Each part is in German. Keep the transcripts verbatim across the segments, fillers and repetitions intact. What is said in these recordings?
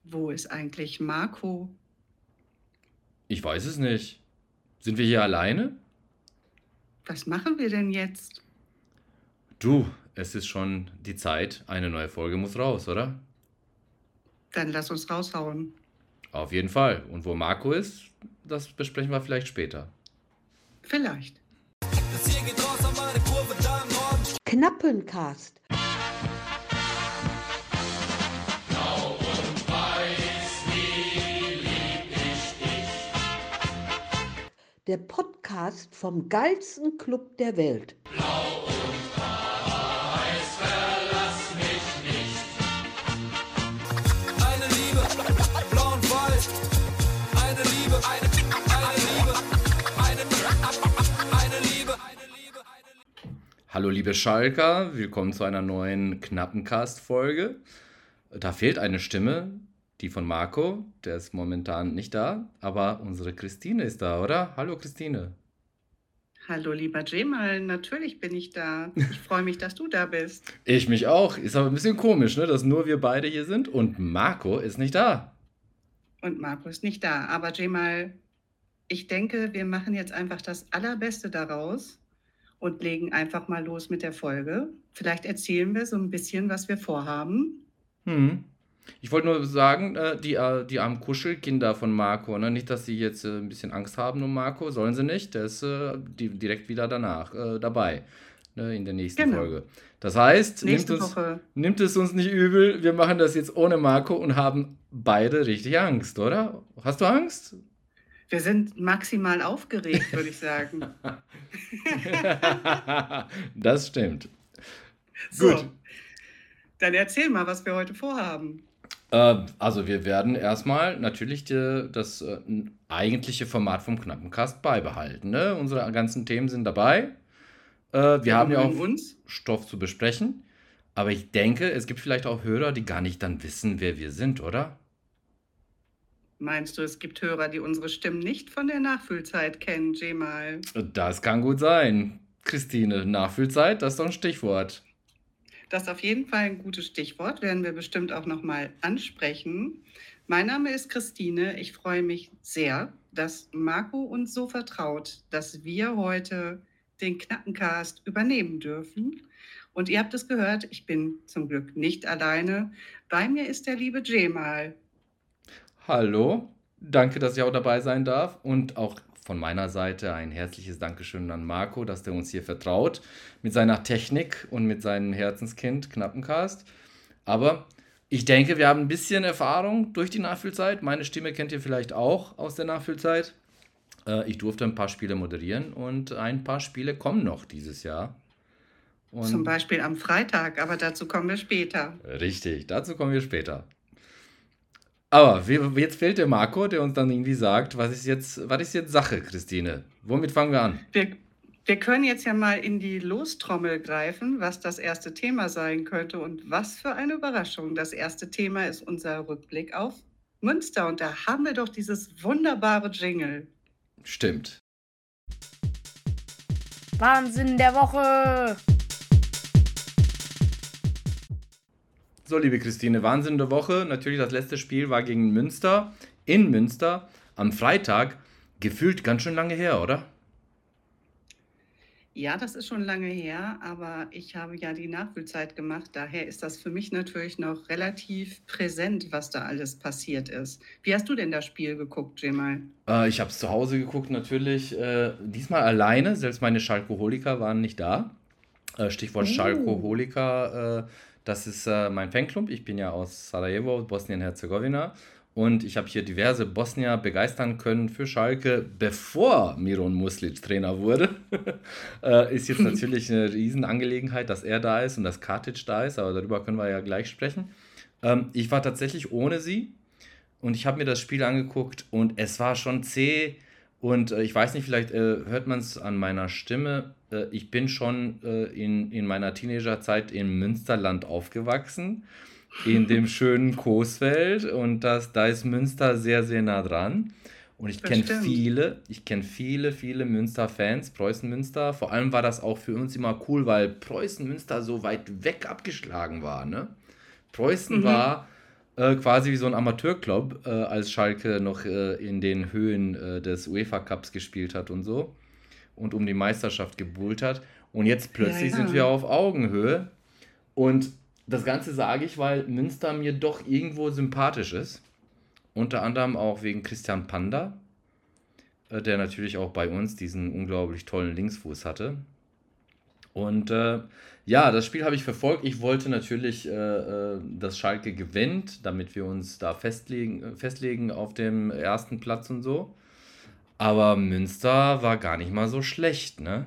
Wo ist eigentlich Marco? Ich weiß es nicht. Sind wir hier alleine? Was machen wir denn jetzt? Du, es ist schon die Zeit. Eine neue Folge muss raus, oder? Dann lass uns raushauen. Auf jeden Fall. Und wo Marco ist, das besprechen wir vielleicht später. Vielleicht. Das hier geht raus an meine Kurve da im Norden. Knappencast. Der Podcast vom geilsten Club der Welt. Eine Liebe, blau und weiß. Eine Liebe, eine, eine Liebe, eine, eine Liebe, eine Liebe, eine Liebe. Hallo liebe Schalker, willkommen zu einer neuen Knappencast-Folge. Da fehlt eine Stimme, die von Marco, der ist momentan nicht da, aber unsere Christine ist da, oder? Hallo Christine. Hallo, lieber Jemal, natürlich bin ich da. Ich freue mich, dass du da bist. Ich mich auch. Ist aber ein bisschen komisch, ne, dass nur wir beide hier sind und Marco ist nicht da. Und Marco ist nicht da. Aber Jemal, ich denke, wir machen jetzt einfach das Allerbeste daraus und legen einfach mal los mit der Folge. Vielleicht erzählen wir so ein bisschen, was wir vorhaben. Hm. Ich wollte nur sagen, äh, die, äh, die armen Kuschelkinder von Marco, ne? Nicht, dass sie jetzt äh, ein bisschen Angst haben um Marco, sollen sie nicht. Der ist äh, die, direkt wieder danach äh, dabei, ne? In der nächsten Genau. Folge. Das heißt, nimmt, Nächste uns, Woche. nimmt es uns nicht übel, wir machen das jetzt ohne Marco und haben beide richtig Angst, oder? Hast du Angst? Wir sind maximal aufgeregt, würde ich sagen. Das stimmt. So, Gut. dann erzähl mal, was wir heute vorhaben. Äh, also wir werden erstmal natürlich die, das äh, n- eigentliche Format vom Knappencast beibehalten. Ne? Unsere ganzen Themen sind dabei. Äh, wir Wir haben ja auch bemühen uns. Stoff zu besprechen. Aber ich denke, es gibt vielleicht auch Hörer, die gar nicht dann wissen, wer wir sind, oder? Meinst du, es gibt Hörer, die unsere Stimmen nicht von der Nachfühlzeit kennen, Jemal? Das kann gut sein. Christine, Nachfühlzeit, das ist doch ein Stichwort. Das ist auf jeden Fall ein gutes Stichwort, werden wir bestimmt auch nochmal ansprechen. Mein Name ist Christine. Ich freue mich sehr, dass Marco uns so vertraut, dass wir heute den Knappencast übernehmen dürfen. Und ihr habt es gehört, ich bin zum Glück nicht alleine. Bei mir ist der liebe Jemal. Hallo, danke, dass ich auch dabei sein darf und auch von meiner Seite ein herzliches Dankeschön an Marco, dass der uns hier vertraut mit seiner Technik und mit seinem Herzenskind Knappencast. Aber ich denke, wir haben ein bisschen Erfahrung durch die Nachfühlzeit. Meine Stimme kennt ihr vielleicht auch aus der Nachfühlzeit. Äh, ich durfte ein paar Spiele moderieren und ein paar Spiele kommen noch dieses Jahr. Zum Und Beispiel am Freitag, aber dazu kommen wir später. richtig, dazu kommen wir später. Aber wie- jetzt fehlt der Marco, der uns dann irgendwie sagt, was ist jetzt, was ist jetzt Sache, Christine? Womit fangen wir an? Wir, wir können jetzt ja mal in die Lostrommel greifen, was das erste Thema sein könnte. Und was für eine Überraschung. Das erste Thema ist unser Rückblick auf Münster. Und da haben wir doch dieses wunderbare Jingle. Stimmt. Wahnsinn der Woche! So, liebe Christine, Wahnsinn der Woche. Natürlich, das letzte Spiel war gegen Münster, in Münster, am Freitag. Gefühlt ganz schön lange her, oder? Ja, das ist schon lange her, aber ich habe ja die Nachfühlzeit gemacht. Daher ist das für mich natürlich noch relativ präsent, was da alles passiert ist. Wie hast du denn das Spiel geguckt, Jemal? Äh, ich habe es zu Hause geguckt, natürlich. Äh, diesmal alleine, selbst meine Schalkoholiker waren nicht da. Äh, Stichwort Oh, Schalkoholiker, äh, das ist äh, mein Fanclub. Ich bin ja aus Sarajevo, Bosnien-Herzegowina. Und ich habe hier diverse Bosnier begeistern können für Schalke, bevor Miron Muslic Trainer wurde. äh, ist jetzt natürlich eine Riesenangelegenheit, dass er da ist und dass Katic da ist, aber darüber können wir ja gleich sprechen. Ähm, ich war tatsächlich ohne sie und ich habe mir das Spiel angeguckt und es war schon zäh und äh, ich weiß nicht, vielleicht äh, hört man es an meiner Stimme. Äh, ich bin schon äh, in, in meiner Teenagerzeit im Münsterland aufgewachsen, in dem schönen Coesfeld und das, da ist Münster sehr, sehr nah dran. Und ich das kenne stimmt. viele, ich kenne viele, viele Münster-Fans, Preußen-Münster. Vor allem war das auch für uns immer cool, weil Preußen-Münster so weit weg abgeschlagen war, ne? Preußen Mhm. war äh, quasi wie so ein Amateurclub, äh, als Schalke noch äh, in den Höhen äh, des UEFA Cups gespielt hat und so und um die Meisterschaft gebuhlt hat. Und jetzt Ja, plötzlich sind ja. wir auf Augenhöhe. Und das Ganze sage ich, weil Münster mir doch irgendwo sympathisch ist. Unter anderem auch wegen Christian Panda, äh, der natürlich auch bei uns diesen unglaublich tollen Linksfuß hatte. Und äh, ja, das Spiel habe ich verfolgt. Ich wollte natürlich, äh, äh, dass Schalke gewinnt, damit wir uns da festlegen, festlegen auf dem ersten Platz und so. Aber Münster war gar nicht mal so schlecht, ne?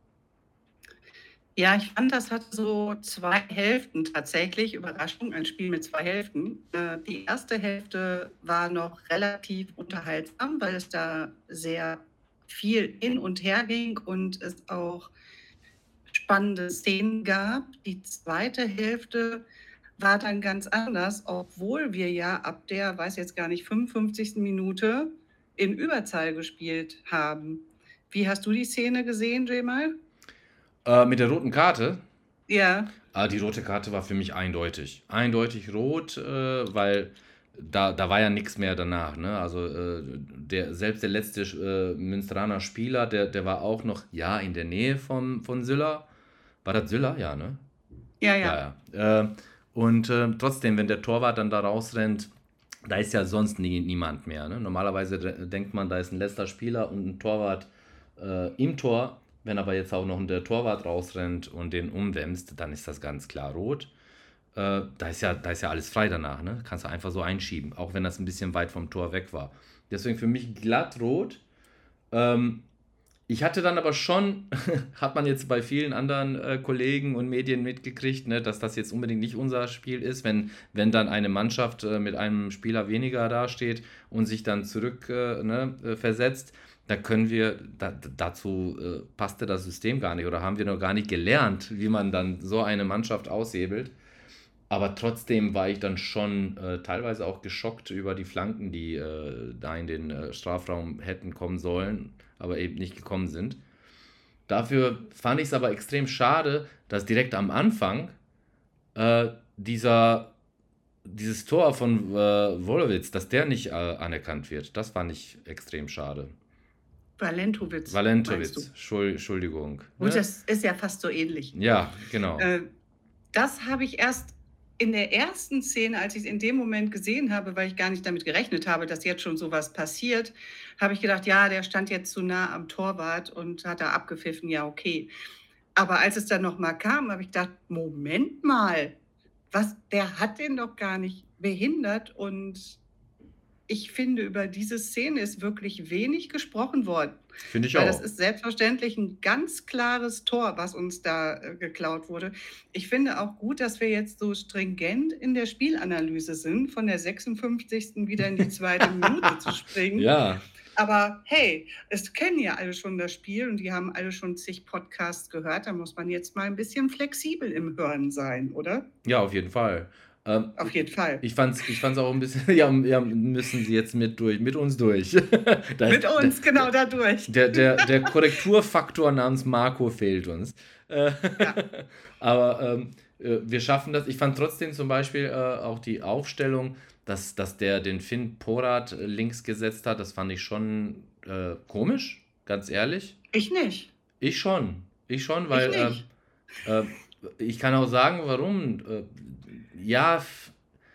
Ja, ich fand, das hat so zwei Hälften tatsächlich. Überraschung, ein Spiel mit zwei Hälften. Äh, die erste Hälfte war noch relativ unterhaltsam, weil es da sehr viel hin und her ging und es auch spannende Szenen gab. Die zweite Hälfte war dann ganz anders, obwohl wir ja ab der, weiß jetzt gar nicht, fünfundfünfzigsten Minute in Überzahl gespielt haben. Wie hast du die Szene gesehen, Jamal? Äh, mit der roten Karte. Ja, Ah, die rote Karte war für mich eindeutig. Eindeutig rot, äh, weil da, da war ja nichts mehr danach. Ne? Also äh, der, selbst der letzte äh, Münsteraner Spieler, der, der war auch noch ja in der Nähe vom, von Sylla. War das Sylla? Ja, ne? ja, ja. Ja, ja. Äh, und äh, trotzdem, wenn der Torwart dann da rausrennt, da ist ja sonst nie, niemand mehr. Ne? Normalerweise de- denkt man, da ist ein letzter Spieler und ein Torwart äh, im Tor. Wenn aber jetzt auch noch der Torwart rausrennt und den umwämst, dann ist das ganz klar rot. Äh, da, ist ja, da ist ja alles frei danach. Ne? Kannst du einfach so einschieben, auch wenn das ein bisschen weit vom Tor weg war. Deswegen für mich glatt rot. Ähm, Ich hatte dann aber schon, hat man jetzt bei vielen anderen äh, Kollegen und Medien mitgekriegt, ne, dass das jetzt unbedingt nicht unser Spiel ist, wenn, wenn dann eine Mannschaft äh, mit einem Spieler weniger dasteht und sich dann zurück äh, ne, äh, versetzt, da können wir, da, dazu äh, passte das System gar nicht oder haben wir noch gar nicht gelernt, wie man dann so eine Mannschaft aushebelt. Aber trotzdem war ich dann schon äh, teilweise auch geschockt über die Flanken, die äh, da in den äh, Strafraum hätten kommen sollen, aber eben nicht gekommen sind. Dafür fand ich es aber extrem schade, dass direkt am Anfang äh, dieser, dieses Tor von äh, Wolowitz, dass der nicht äh, anerkannt wird. Das fand ich extrem schade. Valentowitz, meinst du? Valentowitz, Schul- Entschuldigung. Gut, Ne? das ist ja fast so ähnlich. Ja, genau. Äh, das habe ich erst in der ersten Szene, als ich es in dem Moment gesehen habe, weil ich gar nicht damit gerechnet habe, dass jetzt schon sowas passiert, habe ich gedacht, ja, der stand jetzt zu nah am Torwart und hat da abgepfiffen, ja, okay. Aber als es dann nochmal kam, habe ich gedacht, Moment mal, was, der hat den doch gar nicht behindert. Und ich finde, über diese Szene ist wirklich wenig gesprochen worden. Finde ich Weil auch. das ist selbstverständlich ein ganz klares Tor, was uns da äh, geklaut wurde. Ich finde auch gut, dass wir jetzt so stringent in der Spielanalyse sind, von der sechsundfünfzigsten wieder in die zweite Minute zu springen. Ja, Aber hey, es kennen ja alle schon das Spiel und die haben alle schon zig Podcasts gehört. Da muss man jetzt mal ein bisschen flexibel im Hören sein, oder? ja, auf jeden Fall. Ähm, Auf jeden Fall. Ich fand's, ich fand's auch ein bisschen, ja, ja, müssen sie jetzt mit durch, mit uns durch. Da Mit ist- uns, genau dadurch. Der, der, der Korrekturfaktor namens Marco fehlt uns. Äh, Ja. Aber ähm, äh, wir schaffen das. Ich fand trotzdem zum Beispiel äh, auch die Aufstellung, dass, dass der den Finn Porat äh, links gesetzt hat, das fand ich schon äh, komisch, ganz ehrlich. Ich nicht. Ich schon. Ich schon, weil Ich äh, nicht. äh, ich kann auch sagen, warum. Äh, ja, f-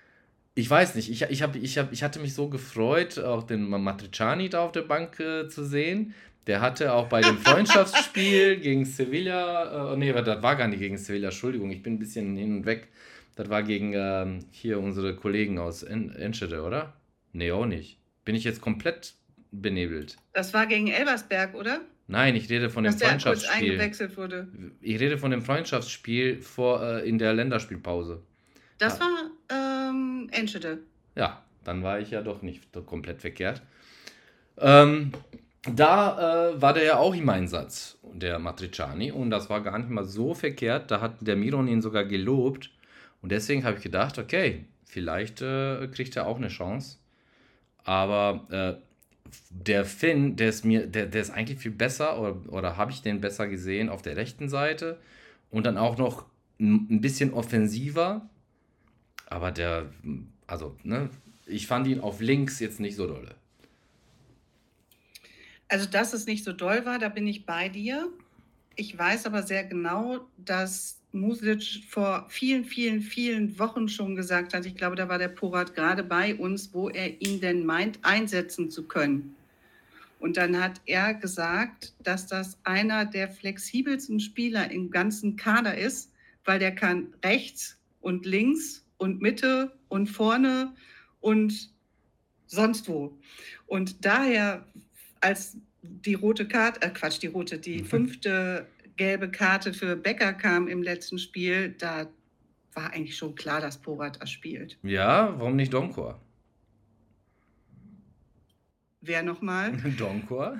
ich weiß nicht. Ich, ich, hab, ich, hab, ich hatte mich so gefreut, auch den Ma- Matriciani da auf der Bank äh, zu sehen. Der hatte auch bei dem Freundschaftsspiel gegen Sevilla, äh, nee, das war gar nicht gegen Sevilla, Entschuldigung, ich bin ein bisschen hin und weg. Das war gegen ähm, hier unsere Kollegen aus En Enschede, oder? Nee, auch nicht. Bin ich jetzt komplett benebelt? Das war gegen Elversberg, oder? Nein, ich rede von dem Dass der kurz Freundschaftsspiel. eingewechselt wurde. Ich rede von dem Freundschaftsspiel vor, äh, in der Länderspielpause. Das Ja. war ähm, Enschede. Ja, dann war ich ja doch nicht so komplett verkehrt. Ähm, da äh, war der ja auch im Einsatz, der Matriciani, und das war gar nicht mal so verkehrt. Da hat der Miron ihn sogar gelobt. Und deswegen habe ich gedacht, okay, vielleicht äh, kriegt er auch eine Chance. Aber äh, der Finn, der ist mir, der, der ist eigentlich viel besser, oder, oder habe ich den besser gesehen auf der rechten Seite und dann auch noch ein ein bisschen offensiver. Aber der, Also, ne, ich fand ihn auf links jetzt nicht so dolle. Also, dass es nicht so doll war, da bin ich bei dir. Ich weiß aber sehr genau, dass Muslic vor vielen, vielen, vielen Wochen schon gesagt hat, ich glaube, da war der Porat gerade bei uns, wo er ihn denn meint, einsetzen zu können. Und dann hat er gesagt, dass das einer der flexibelsten Spieler im ganzen Kader ist, weil der kann rechts und links und Mitte und vorne und sonst wo. Und daher, als die rote Karte, äh Quatsch, die rote, die fünfte gelbe Karte für Becker kam im letzten Spiel, da war eigentlich schon klar, dass Porat das spielt. Ja, warum nicht Donkor? Wer nochmal? Donkor?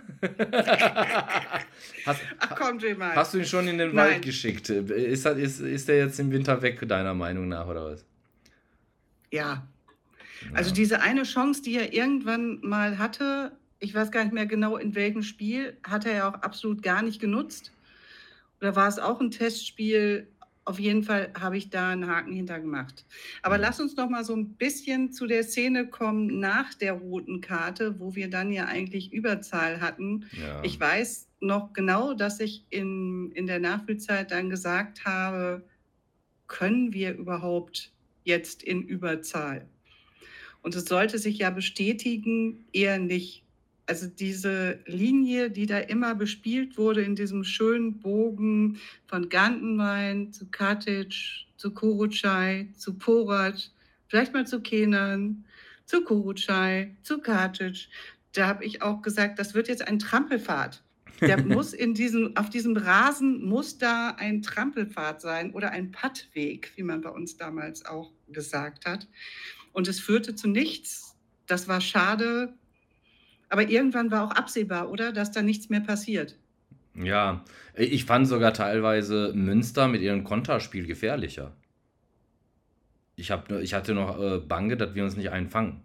hast, Ach komm, Jamal. hast du ihn schon in den Nein. Wald geschickt? Ist, das- ist, ist der jetzt im Winter weg, deiner Meinung nach, oder was? Ja. Also Ja. diese eine Chance, die er irgendwann mal hatte, ich weiß gar nicht mehr genau in welchem Spiel, hat er ja auch absolut gar nicht genutzt. Oder war es auch ein Testspiel? Auf jeden Fall habe ich da einen Haken hinter gemacht. Aber Mhm. lass uns noch mal so ein bisschen zu der Szene kommen nach der roten Karte, wo wir dann ja eigentlich Überzahl hatten. Ja. Ich weiß noch genau, dass ich in, in der Nachspielzeit dann gesagt habe, können wir überhaupt jetzt in Überzahl? Und es sollte sich ja bestätigen, eher nicht. Also diese Linie, die da immer bespielt wurde in diesem schönen Bogen von Gantenwein zu Katic, zu Kurucay, zu Porat, vielleicht mal zu Kenan, zu Kurucay, zu Katic, da habe ich auch gesagt, das wird jetzt ein Trampelpfad. Der muss in diesem, auf diesem Rasen muss da ein Trampelpfad sein oder ein Pattweg, wie man bei uns damals auch gesagt hat. Und es führte zu nichts. Das war schade. Aber irgendwann war auch absehbar, oder? Dass da nichts mehr passiert. Ja, ich fand sogar teilweise Münster mit ihrem Konterspiel gefährlicher. Ich, hab, ich hatte noch äh, Bange, dass wir uns nicht einfangen.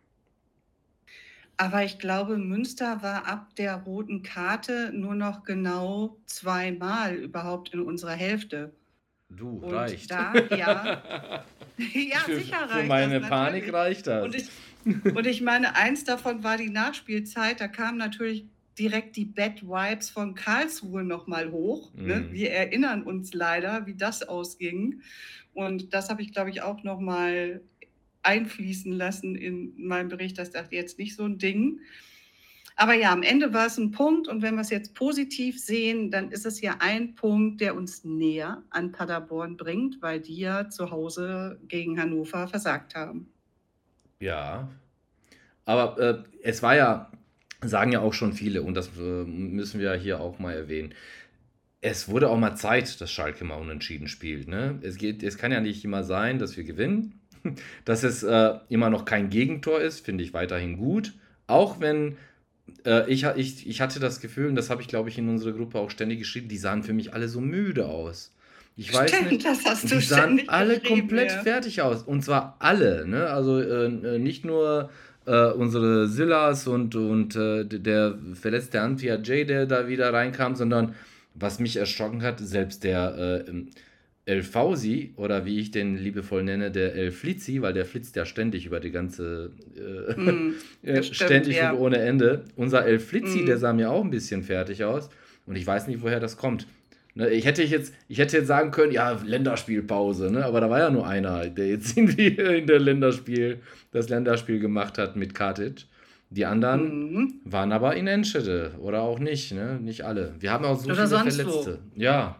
Aber ich glaube, Münster war ab der roten Karte nur noch genau zweimal überhaupt in unserer Hälfte. Du, Und reicht. da, ja, ja, für, sicher reicht für meine das Panik natürlich. reicht das. Und ich, und ich meine, eins davon war die Nachspielzeit. Da kamen natürlich direkt die Bad Vibes von Karlsruhe nochmal hoch. Ne? Mhm. Wir erinnern uns leider, wie das ausging. Und das habe ich, glaube ich, auch nochmal einfließen lassen in meinem Bericht. Das dachte jetzt nicht so ein Ding. Aber ja, am Ende war es ein Punkt. Und wenn wir es jetzt positiv sehen, dann ist es ja ein Punkt, der uns näher an Paderborn bringt, weil die ja zu Hause gegen Hannover versagt haben. Ja, aber äh, es war ja, sagen ja auch schon viele, und das äh, müssen wir hier auch mal erwähnen, es wurde auch mal Zeit, dass Schalke mal unentschieden spielt. Ne? Es geht, es kann ja nicht immer sein, dass wir gewinnen. Dass es äh, immer noch kein Gegentor ist, finde ich weiterhin gut. Auch wenn äh, ich, ich, ich hatte das Gefühl, und das habe ich, glaube ich, in unsere Gruppe auch ständig geschrieben, die sahen für mich alle so müde aus. Ich weiß Stimmt, nicht, das hast du die sahen ständig alle geschrieben, komplett ja. fertig aus. Und zwar alle. Ne? Also äh, nicht nur äh, unsere Sillas und, und äh, der verletzte Antwia J, der da wieder reinkam, sondern was mich erschrocken hat, selbst der äh, El Fauzi, oder wie ich den liebevoll nenne, der El Flitzi, weil der flitzt ja ständig über die ganze, äh, Hm, äh, das stimmt, ständig ja. und ohne Ende. Unser El Flitzi, Mhm. der sah mir auch ein bisschen fertig aus und ich weiß nicht, woher das kommt. Ne, ich, hätte jetzt, ich hätte jetzt sagen können, ja, Länderspielpause, ne? Aber da war ja nur einer, der jetzt irgendwie in der Länderspiel, das Länderspiel gemacht hat mit Katic. Die anderen Mhm. waren aber in Enschede oder auch nicht, ne? Nicht alle. Wir haben auch so Oder viele sonst wo. Verletzte. Ja.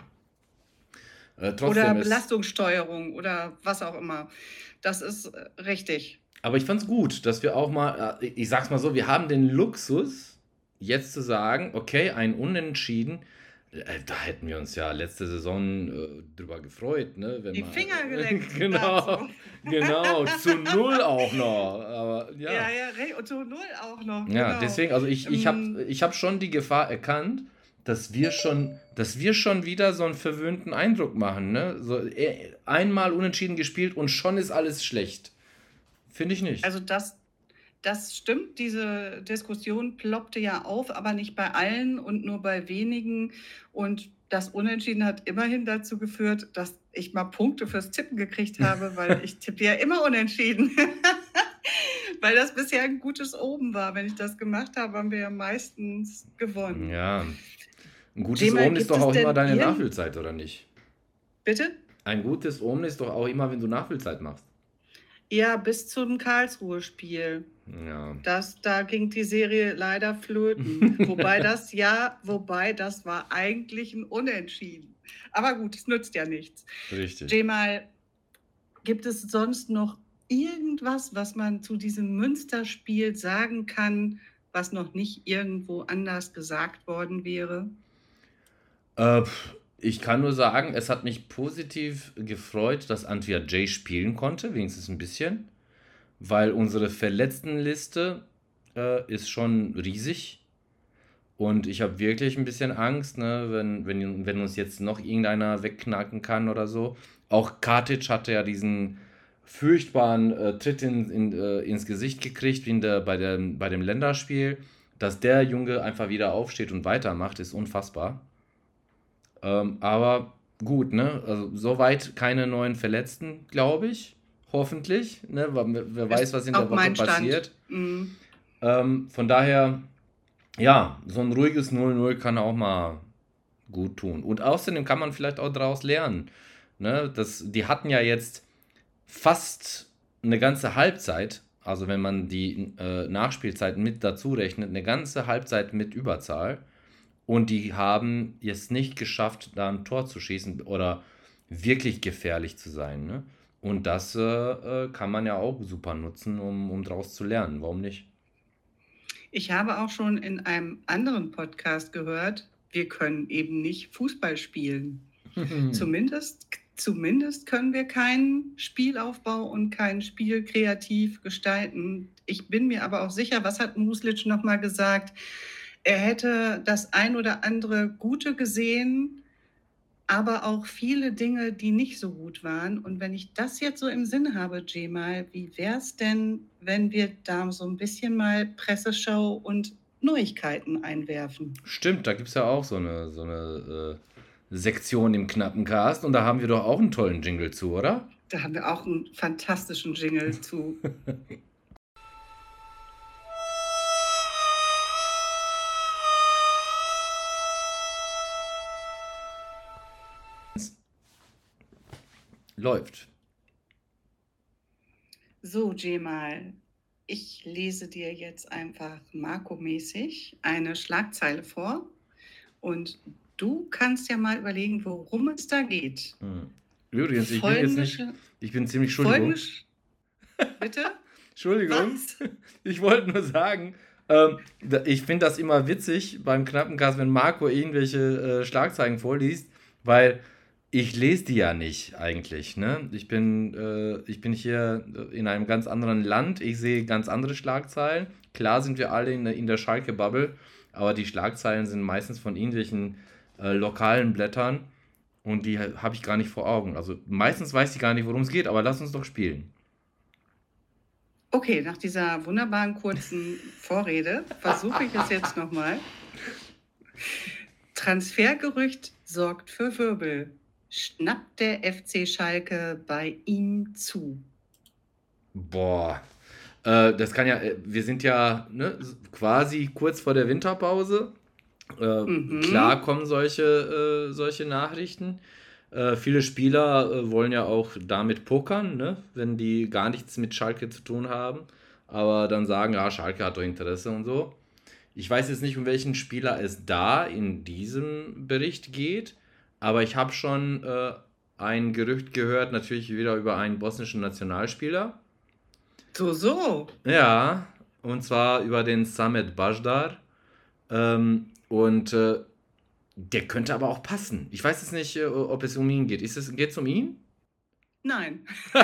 Äh, trotzdem Oder ist, Belastungssteuerung oder was auch immer. Das ist äh, richtig. aber ich fand's gut, dass wir auch mal, äh, ich sag's mal so, wir haben den Luxus, jetzt zu sagen, okay, ein Unentschieden, äh, da hätten wir uns ja letzte Saison äh, drüber gefreut, ne? Wenn Die man, Finger geleckt genau, dazu. genau, zu null auch noch. Aber ja. Ja, ja, re- und zu null auch noch. Ja, genau. deswegen, also ich, ich Ähm, habe ich hab schon die Gefahr erkannt, dass wir schon, dass wir schon wieder so einen verwöhnten Eindruck machen. Ne? So, äh, einmal unentschieden gespielt und schon ist alles schlecht. Finde ich nicht. Also das, das stimmt, diese Diskussion ploppte ja auf, aber nicht bei allen und nur bei wenigen. Und das Unentschieden hat immerhin dazu geführt, dass ich mal Punkte fürs Tippen gekriegt habe, weil ich tippe ja immer unentschieden. Weil das bisher ein gutes Omen war. Wenn ich das gemacht habe, haben wir ja meistens gewonnen. Ja, ein gutes Cemal, Omen ist gibt doch es auch immer denn deine irgend... Nachfüllzeit, oder nicht? Bitte? Ein gutes Omen ist doch auch immer, wenn du Nachfüllzeit machst. Ja, bis zum Karlsruhe-Spiel. Ja. Das, da ging die Serie leider flöten. Wobei das ja, wobei das war eigentlich ein Unentschieden. Aber gut, es nützt ja nichts. Richtig. Cemal, gibt es sonst noch irgendwas, was man zu diesem Münsterspiel sagen kann, was noch nicht irgendwo anders gesagt worden wäre? Äh, pf, ich kann nur sagen, es hat mich positiv gefreut, dass Antwia Jay spielen konnte, wenigstens ein bisschen, weil unsere Verletztenliste äh, ist schon riesig und ich habe wirklich ein bisschen Angst, ne, wenn, wenn, wenn uns jetzt noch irgendeiner wegknacken kann oder so. Auch Katic hatte ja diesen furchtbaren äh, Tritt in, in, äh, ins Gesicht gekriegt wie in der, bei, der, bei dem Länderspiel. Dass der Junge einfach wieder aufsteht und weitermacht, ist unfassbar. Ähm, aber gut, ne? Also soweit keine neuen Verletzten, glaube ich. Hoffentlich. Ne? Wer, wer weiß, Ist was in der auch Woche mein Stand. passiert. Mhm. Ähm, von daher, ja, so ein ruhiges null null kann auch mal gut tun. Und außerdem kann man vielleicht auch daraus lernen. Ne? Das, die hatten ja jetzt fast eine ganze Halbzeit, also wenn man die äh, Nachspielzeit mit dazu rechnet, eine ganze Halbzeit mit Überzahl. Und die haben es nicht geschafft, da ein Tor zu schießen oder wirklich gefährlich zu sein. Ne? Und das äh, äh, kann man ja auch super nutzen, um, um daraus zu lernen. Warum nicht? Ich habe auch schon in einem anderen Podcast gehört, wir können eben nicht Fußball spielen. Zumindest, zumindest können wir keinen Spielaufbau und kein Spiel kreativ gestalten. Ich bin mir aber auch sicher, was hat Muslic nochmal gesagt? Er hätte das ein oder andere Gute gesehen, aber auch viele Dinge, die nicht so gut waren. Und wenn ich das jetzt so im Sinn habe, Cemal, wie wäre es denn, wenn wir da so ein bisschen mal Presseschau und Neuigkeiten einwerfen? Stimmt, da gibt es ja auch so eine, so eine äh, Sektion im knappen Cast und da haben wir doch auch einen tollen Jingle zu, oder? Da haben wir auch einen fantastischen Jingle zu. Läuft. So, Cemal, ich lese dir jetzt einfach Marco-mäßig eine Schlagzeile vor und du kannst ja mal überlegen, worum es da geht. Hm. Übrigens, ich bin jetzt Folgende, nicht, Sch- ich bin ziemlich, Entschuldigung, folgende, Sch- bitte? Entschuldigung, Was? ich wollte nur sagen, ähm, da- ich finde das immer witzig beim knappen Cast, wenn Marco irgendwelche äh, Schlagzeilen vorliest, weil ich lese die ja nicht eigentlich, ne? Ich bin, äh, ich bin hier in einem ganz anderen Land, ich sehe ganz andere Schlagzeilen. Klar sind wir alle in, der- in der Schalke-Bubble, aber die Schlagzeilen sind meistens von irgendwelchen äh, lokalen Blättern und die ha- habe ich gar nicht vor Augen. Also meistens weiß ich gar nicht, worum es geht, aber lass uns doch spielen. Okay, nach dieser wunderbaren kurzen Vorrede versuche ich es jetzt nochmal. Transfergerücht sorgt für Wirbel. Schnappt der F C Schalke bei ihm zu? Boah, äh, das kann ja, äh, wir sind ja ne, s- quasi kurz vor der Winterpause. Äh, Mhm. klar kommen solche, äh, solche Nachrichten. Äh, viele Spieler äh, wollen ja auch damit pokern, ne, wenn die gar nichts mit Schalke zu tun haben. Aber dann sagen, ja, Schalke hat doch Interesse und so. Ich weiß jetzt nicht, um welchen Spieler es da in diesem Bericht geht, aber ich habe schon äh, ein Gerücht gehört, natürlich wieder über einen bosnischen Nationalspieler. So, so. Ja, und zwar über den Samet Bajdar. Ähm, und äh, der könnte aber auch passen. Ich weiß jetzt nicht, äh, ob es um ihn geht. Ist es, geht es um ihn? Nein.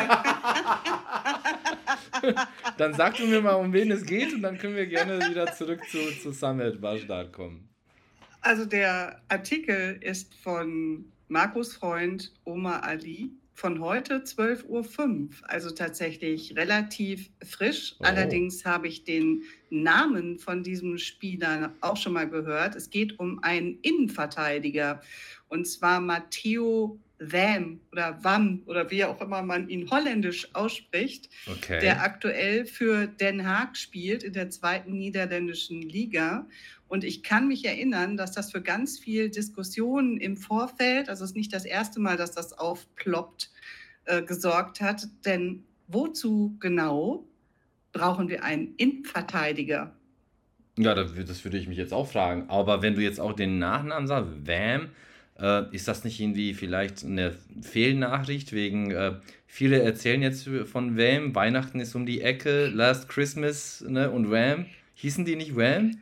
Dann sag du mir mal, um wen es geht und dann können wir gerne wieder zurück zu, zu Samet Bajdar kommen. Also der Artikel ist von Markus Freund Omar Ali von heute zwölf Uhr fünf, also tatsächlich relativ frisch. Oh. Allerdings habe ich den Namen von diesem Spieler auch schon mal gehört. Es geht um einen Innenverteidiger und zwar Matteo Wham oder Wam oder wie auch immer man ihn holländisch ausspricht, Okay. der aktuell für Den Haag spielt in der zweiten niederländischen Liga. Und ich kann mich erinnern, dass das für ganz viel Diskussionen im Vorfeld, also es ist nicht das erste Mal, dass das aufploppt, äh, gesorgt hat. Denn wozu genau brauchen wir einen Innenverteidiger? Ja, das, wür- das würde ich mich jetzt auch fragen. Aber wenn du jetzt auch den Nachnamen sagst, Wham, äh, ist das nicht irgendwie vielleicht eine Fehlnachricht wegen, äh, viele erzählen jetzt von Wham, Weihnachten ist um die Ecke, Last Christmas, ne, und Wham. Hießen die nicht Wham?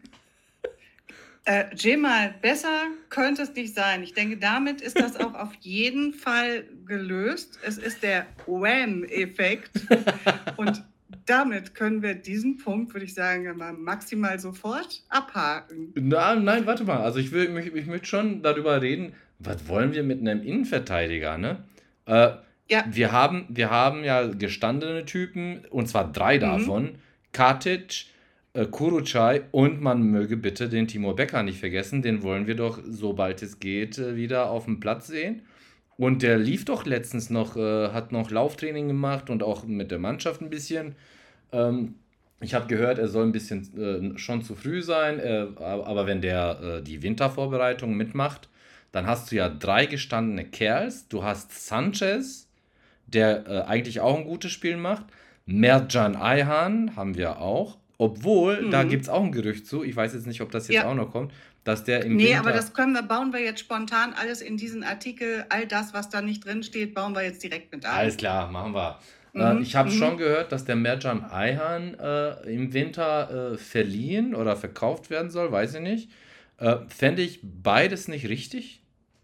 Äh, Cemal, besser könnte es nicht sein. Ich denke, damit ist das auch auf jeden Fall gelöst. Es ist der Wham-Effekt. Und damit können wir diesen Punkt, würde ich sagen, mal maximal sofort abhaken. Na, nein, warte mal. Also ich will, ich, ich möchte schon darüber reden, was wollen wir mit einem Innenverteidiger, ne? Äh, Ja, wir haben, wir haben ja gestandene Typen, und zwar drei mhm. davon. Katic, äh, Kurucay und man möge bitte den Timo Becker nicht vergessen. Den wollen wir doch, sobald es geht, äh, wieder auf dem Platz sehen. Und der lief doch letztens noch, äh, hat noch Lauftraining gemacht und auch mit der Mannschaft ein bisschen. Ähm, ich habe gehört, er soll ein bisschen äh, schon zu früh sein, äh, aber wenn der äh, die Wintervorbereitung mitmacht, dann hast du ja drei gestandene Kerls. Du hast Sanchez, der äh, eigentlich auch ein gutes Spiel macht. Mertcan Ayhan haben wir auch. Obwohl, da Mhm. gibt es auch ein Gerücht zu, ich weiß jetzt nicht, ob das jetzt Ja. auch noch kommt, dass der im Nee, aber Winter. das können wir, bauen wir jetzt spontan alles in diesen Artikel, all das, was da nicht drin steht, bauen wir jetzt direkt mit Alles ein. klar, machen wir. Äh, Mhm. ich habe schon Mhm. gehört, dass der Mertcan Ayhan äh, im Winter äh, verliehen oder verkauft werden soll, weiß ich nicht. Äh, fände ich beides nicht richtig.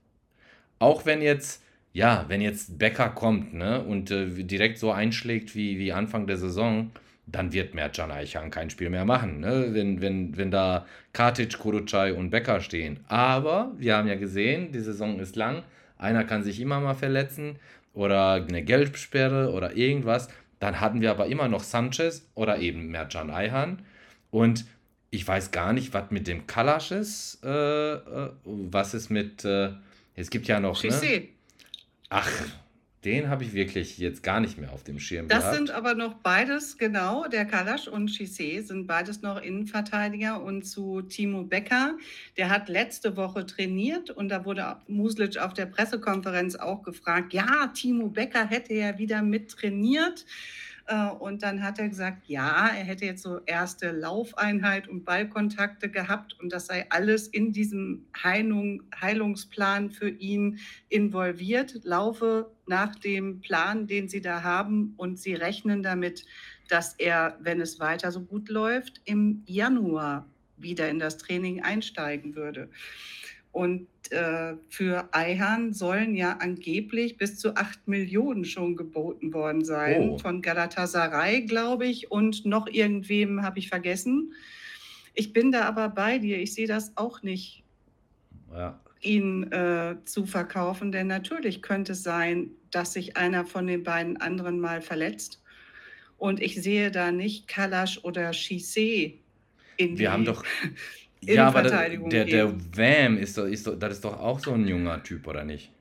Auch wenn jetzt, ja, wenn jetzt Becker kommt, ne, und äh, direkt so einschlägt wie, wie Anfang der Saison, dann wird Mertcan Ayhan kein Spiel mehr machen, ne, wenn, wenn, wenn da Katic, Kurucay und Becker stehen. Aber wir haben ja gesehen, die Saison ist lang, einer kann sich immer mal verletzen oder eine Gelbsperre oder irgendwas. Dann hatten wir aber immer noch Sanchez oder eben Mertcan Ayhan. Und ich weiß gar nicht, was mit dem Kalasch ist, äh, äh, was ist mit, äh, es gibt ja noch, ne? Chissé. Ach, den habe ich wirklich jetzt gar nicht mehr auf dem Schirm Das gehabt. sind aber noch beides, genau, der Kalasch und Chissé sind beides noch Innenverteidiger. Und zu Timo Becker, der hat letzte Woche trainiert und da wurde Muslic auf der Pressekonferenz auch gefragt, ja, Timo Becker hätte ja wieder mit trainiert. Äh, Und dann hat er gesagt, ja, er hätte jetzt so erste Laufeinheit und Ballkontakte gehabt und das sei alles in diesem Heilung, Heilungsplan für ihn involviert. Laufe nach dem Plan, den sie da haben und sie rechnen damit, dass er, wenn es weiter so gut läuft, im Januar wieder in das Training einsteigen würde. Und äh, für Ayhan sollen ja angeblich bis zu acht Millionen schon geboten worden sein. Oh. Von Galatasaray, glaube ich, und noch irgendwem habe ich vergessen. Ich bin da aber bei dir. Ich sehe das auch nicht, Ja. ihn äh, zu verkaufen, denn natürlich könnte es sein, dass sich einer von den beiden anderen mal verletzt. Und ich sehe da nicht Kalasch oder Chissé in Wir haben die doch. Ja, aber der, Innenverteidigung der, der gehen. Wham ist doch, ist doch, das ist doch auch so ein junger Typ, oder nicht?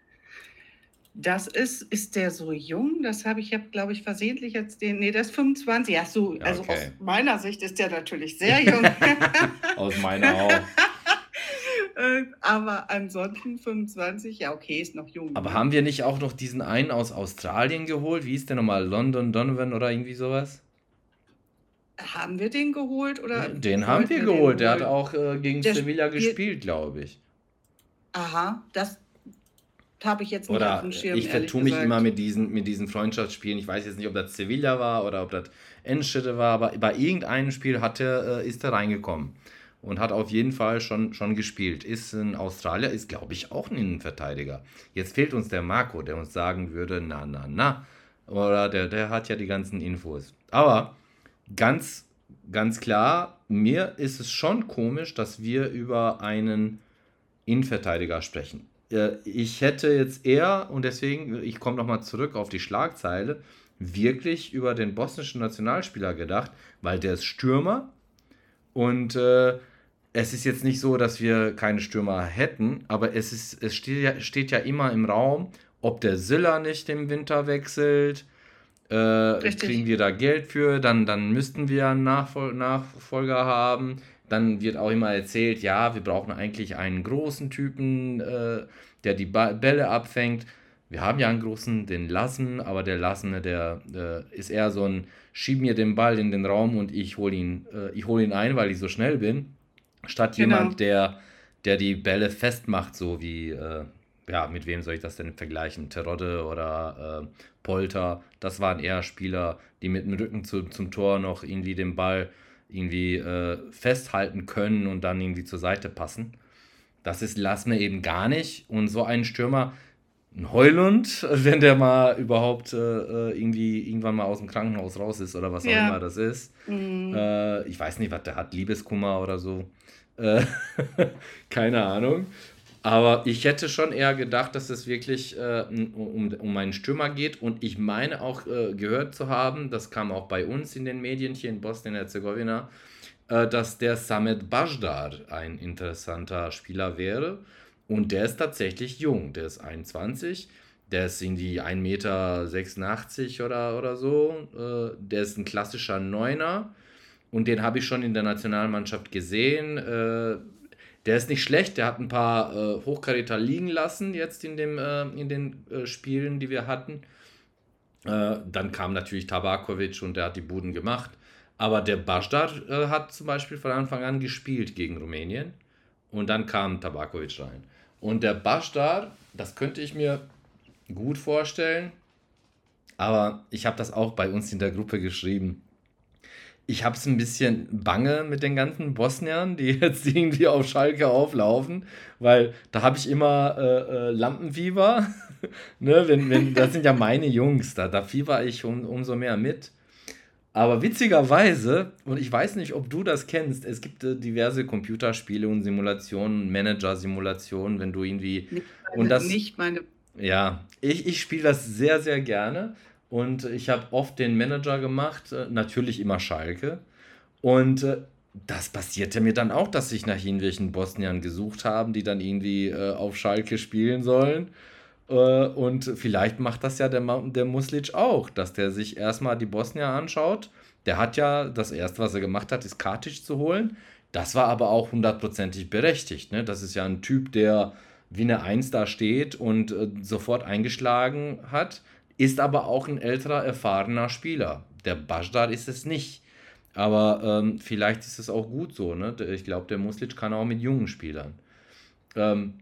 Das ist, ist der so jung? Das habe ich, habe, glaube ich, versehentlich jetzt den. Nee, der ist fünfundzwanzig. Ja, so, Ja, also okay. aus meiner Sicht ist der natürlich sehr jung. Aus meiner auch. Äh, Aber ansonsten fünfundzwanzig, ja, okay, ist noch jung. Aber Ne? haben wir nicht auch noch diesen einen aus Australien geholt? Wie hieß der nochmal? London Donovan oder irgendwie sowas? Haben wir den geholt oder Den haben wollten wir wir den geholt. Der hat holen? auch äh, gegen Der Sevilla spielt. gespielt, glaube ich. Aha, das habe ich jetzt nicht auf Oder dem Schirm, ich ehrlich vertue mich immer gesagt. mit diesen, mit diesen Freundschaftsspielen. Ich weiß jetzt nicht, ob das Sevilla war oder ob das Enschede war, aber bei irgendeinem Spiel hat er, äh, ist er reingekommen und hat auf jeden Fall schon, schon gespielt. Ist ein Australier, ist glaube ich auch ein Innenverteidiger. Jetzt fehlt uns der Marco, der uns sagen würde, na, na, na. Oder der, der hat ja die ganzen Infos. Aber ganz, ganz klar, mir ist es schon komisch, dass wir über einen Innenverteidiger sprechen. Äh, Ich hätte jetzt eher, und deswegen, ich komme nochmal zurück auf die Schlagzeile, wirklich über den bosnischen Nationalspieler gedacht, weil der ist Stürmer und äh, es ist jetzt nicht so, dass wir keine Stürmer hätten, aber es, ist, es steht, ja, steht ja immer im Raum, ob der Sylla nicht im Winter wechselt. Äh, Richtig. kriegen wir da Geld für, dann, dann müssten wir einen Nachfol Nachfolger haben. Dann wird auch immer erzählt, ja, wir brauchen eigentlich einen großen Typen, äh, der die ba Bälle abfängt. Wir haben ja einen großen, den Lassen, aber der Lassene, der äh, ist eher so ein, schieb mir den Ball in den Raum und ich hole ihn, äh, ich hol ihn ein, weil ich so schnell bin. Statt Genau. jemand, der, der die Bälle festmacht, so wie, äh, ja, mit wem soll ich das denn vergleichen? Terodde oder äh, Polter. Das waren eher Spieler, die mit dem Rücken zu, zum Tor noch irgendwie den Ball irgendwie äh, festhalten können und dann irgendwie zur Seite passen. Das ist Lassme eben gar nicht. Und so einen Stürmer, ein Heulund, wenn der mal überhaupt äh, äh, irgendwie irgendwann mal aus dem Krankenhaus raus ist oder was auch Ja. immer das ist. Mhm. Äh, ich weiß nicht, was der hat, Liebeskummer oder so. Äh, keine Ahnung. Aber ich hätte schon eher gedacht, dass es wirklich äh, um, um einen Stürmer geht. Und ich meine auch äh, gehört zu haben, das kam auch bei uns in den Medien hier in Bosnien-Herzegowina, äh, dass der Samet Bajdar ein interessanter Spieler wäre. Und der ist tatsächlich jung. Der ist einundzwanzig. Der ist irgendwie ein Meter sechsundachtzig oder, oder so. Äh, der ist ein klassischer Neuner. Und den habe ich schon in der Nationalmannschaft gesehen. Äh, der ist nicht schlecht. Der hat ein paar äh, Hochkaräter liegen lassen jetzt in, dem, äh, in den äh, Spielen, die wir hatten. Äh, dann kam natürlich Tabakovic und der hat die Buden gemacht. Aber der Bajdar äh, hat zum Beispiel von Anfang an gespielt gegen Rumänien. Und dann kam Tabakovic rein. Und der Bajdar, das könnte ich mir gut vorstellen. Aber ich habe das auch bei uns in der Gruppe geschrieben. Ich habe es ein bisschen bange mit den ganzen Bosniern, die jetzt irgendwie auf Schalke auflaufen, weil da habe ich immer äh, äh, Lampenfieber. ne, wenn, wenn, das sind ja meine Jungs, da, da fieber ich um, umso mehr mit. Aber witzigerweise, und ich weiß nicht, ob du das kennst, es gibt äh, diverse Computerspiele und Simulationen, Manager-Simulationen, wenn du irgendwie... Nicht Und meine, das, nicht meine ja, ich, ich spiele das sehr, sehr gerne und ich habe oft den Manager gemacht, äh, natürlich immer Schalke. Und äh, das passierte mir dann auch, dass ich nach irgendwelchen Bosniern gesucht haben, die dann irgendwie äh, auf Schalke spielen sollen. Äh, und vielleicht macht das ja der, Ma- der Muslic auch, dass der sich erstmal die Bosnier anschaut. Der hat ja, das erste, was er gemacht hat, ist Katic zu holen. Das war aber auch hundertprozentig berechtigt. Ne? Das ist ja ein Typ, der wie eine Eins da steht und äh, sofort eingeschlagen hat, ist aber auch ein älterer, erfahrener Spieler. Der Bajdar ist es nicht. Aber ähm, vielleicht ist es auch gut so. Ne? Ich glaube, der Muslic kann auch mit jungen Spielern. Ähm,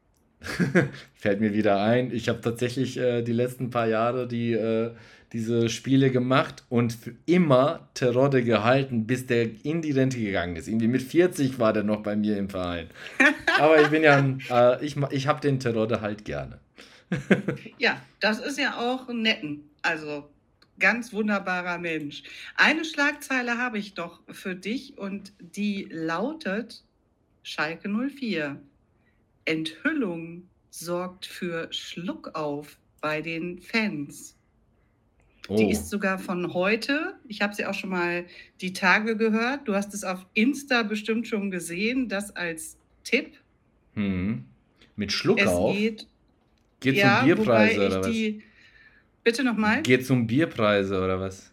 Fällt mir wieder ein, ich habe tatsächlich äh, die letzten paar Jahre die, äh, diese Spiele gemacht und für immer Terodde gehalten, bis der in die Rente gegangen ist. Irgendwie mit vierzig war der noch bei mir im Verein. Aber ich bin ja, ein, äh, ich, ma- ich habe den Terodde halt gerne. Ja, das ist ja auch ein netten, also ganz wunderbarer Mensch. Eine Schlagzeile habe ich doch für dich und die lautet Schalke null vier. Enthüllung sorgt für Schluckauf bei den Fans. Die Oh, ist sogar von heute. Ich habe sie auch schon mal die Tage gehört. Du hast es auf Insta bestimmt schon gesehen. Das als Tipp. hm. Mit Schluck Es auf? geht, Geht's um ja, wobei Bierpreise ich oder was? die. Bitte nochmal? Geht's um Bierpreise oder was?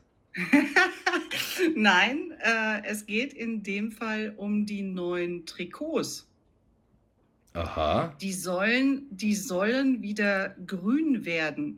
Nein, äh, es geht in dem Fall um die neuen Trikots. Aha, Die sollen, die sollen wieder grün werden.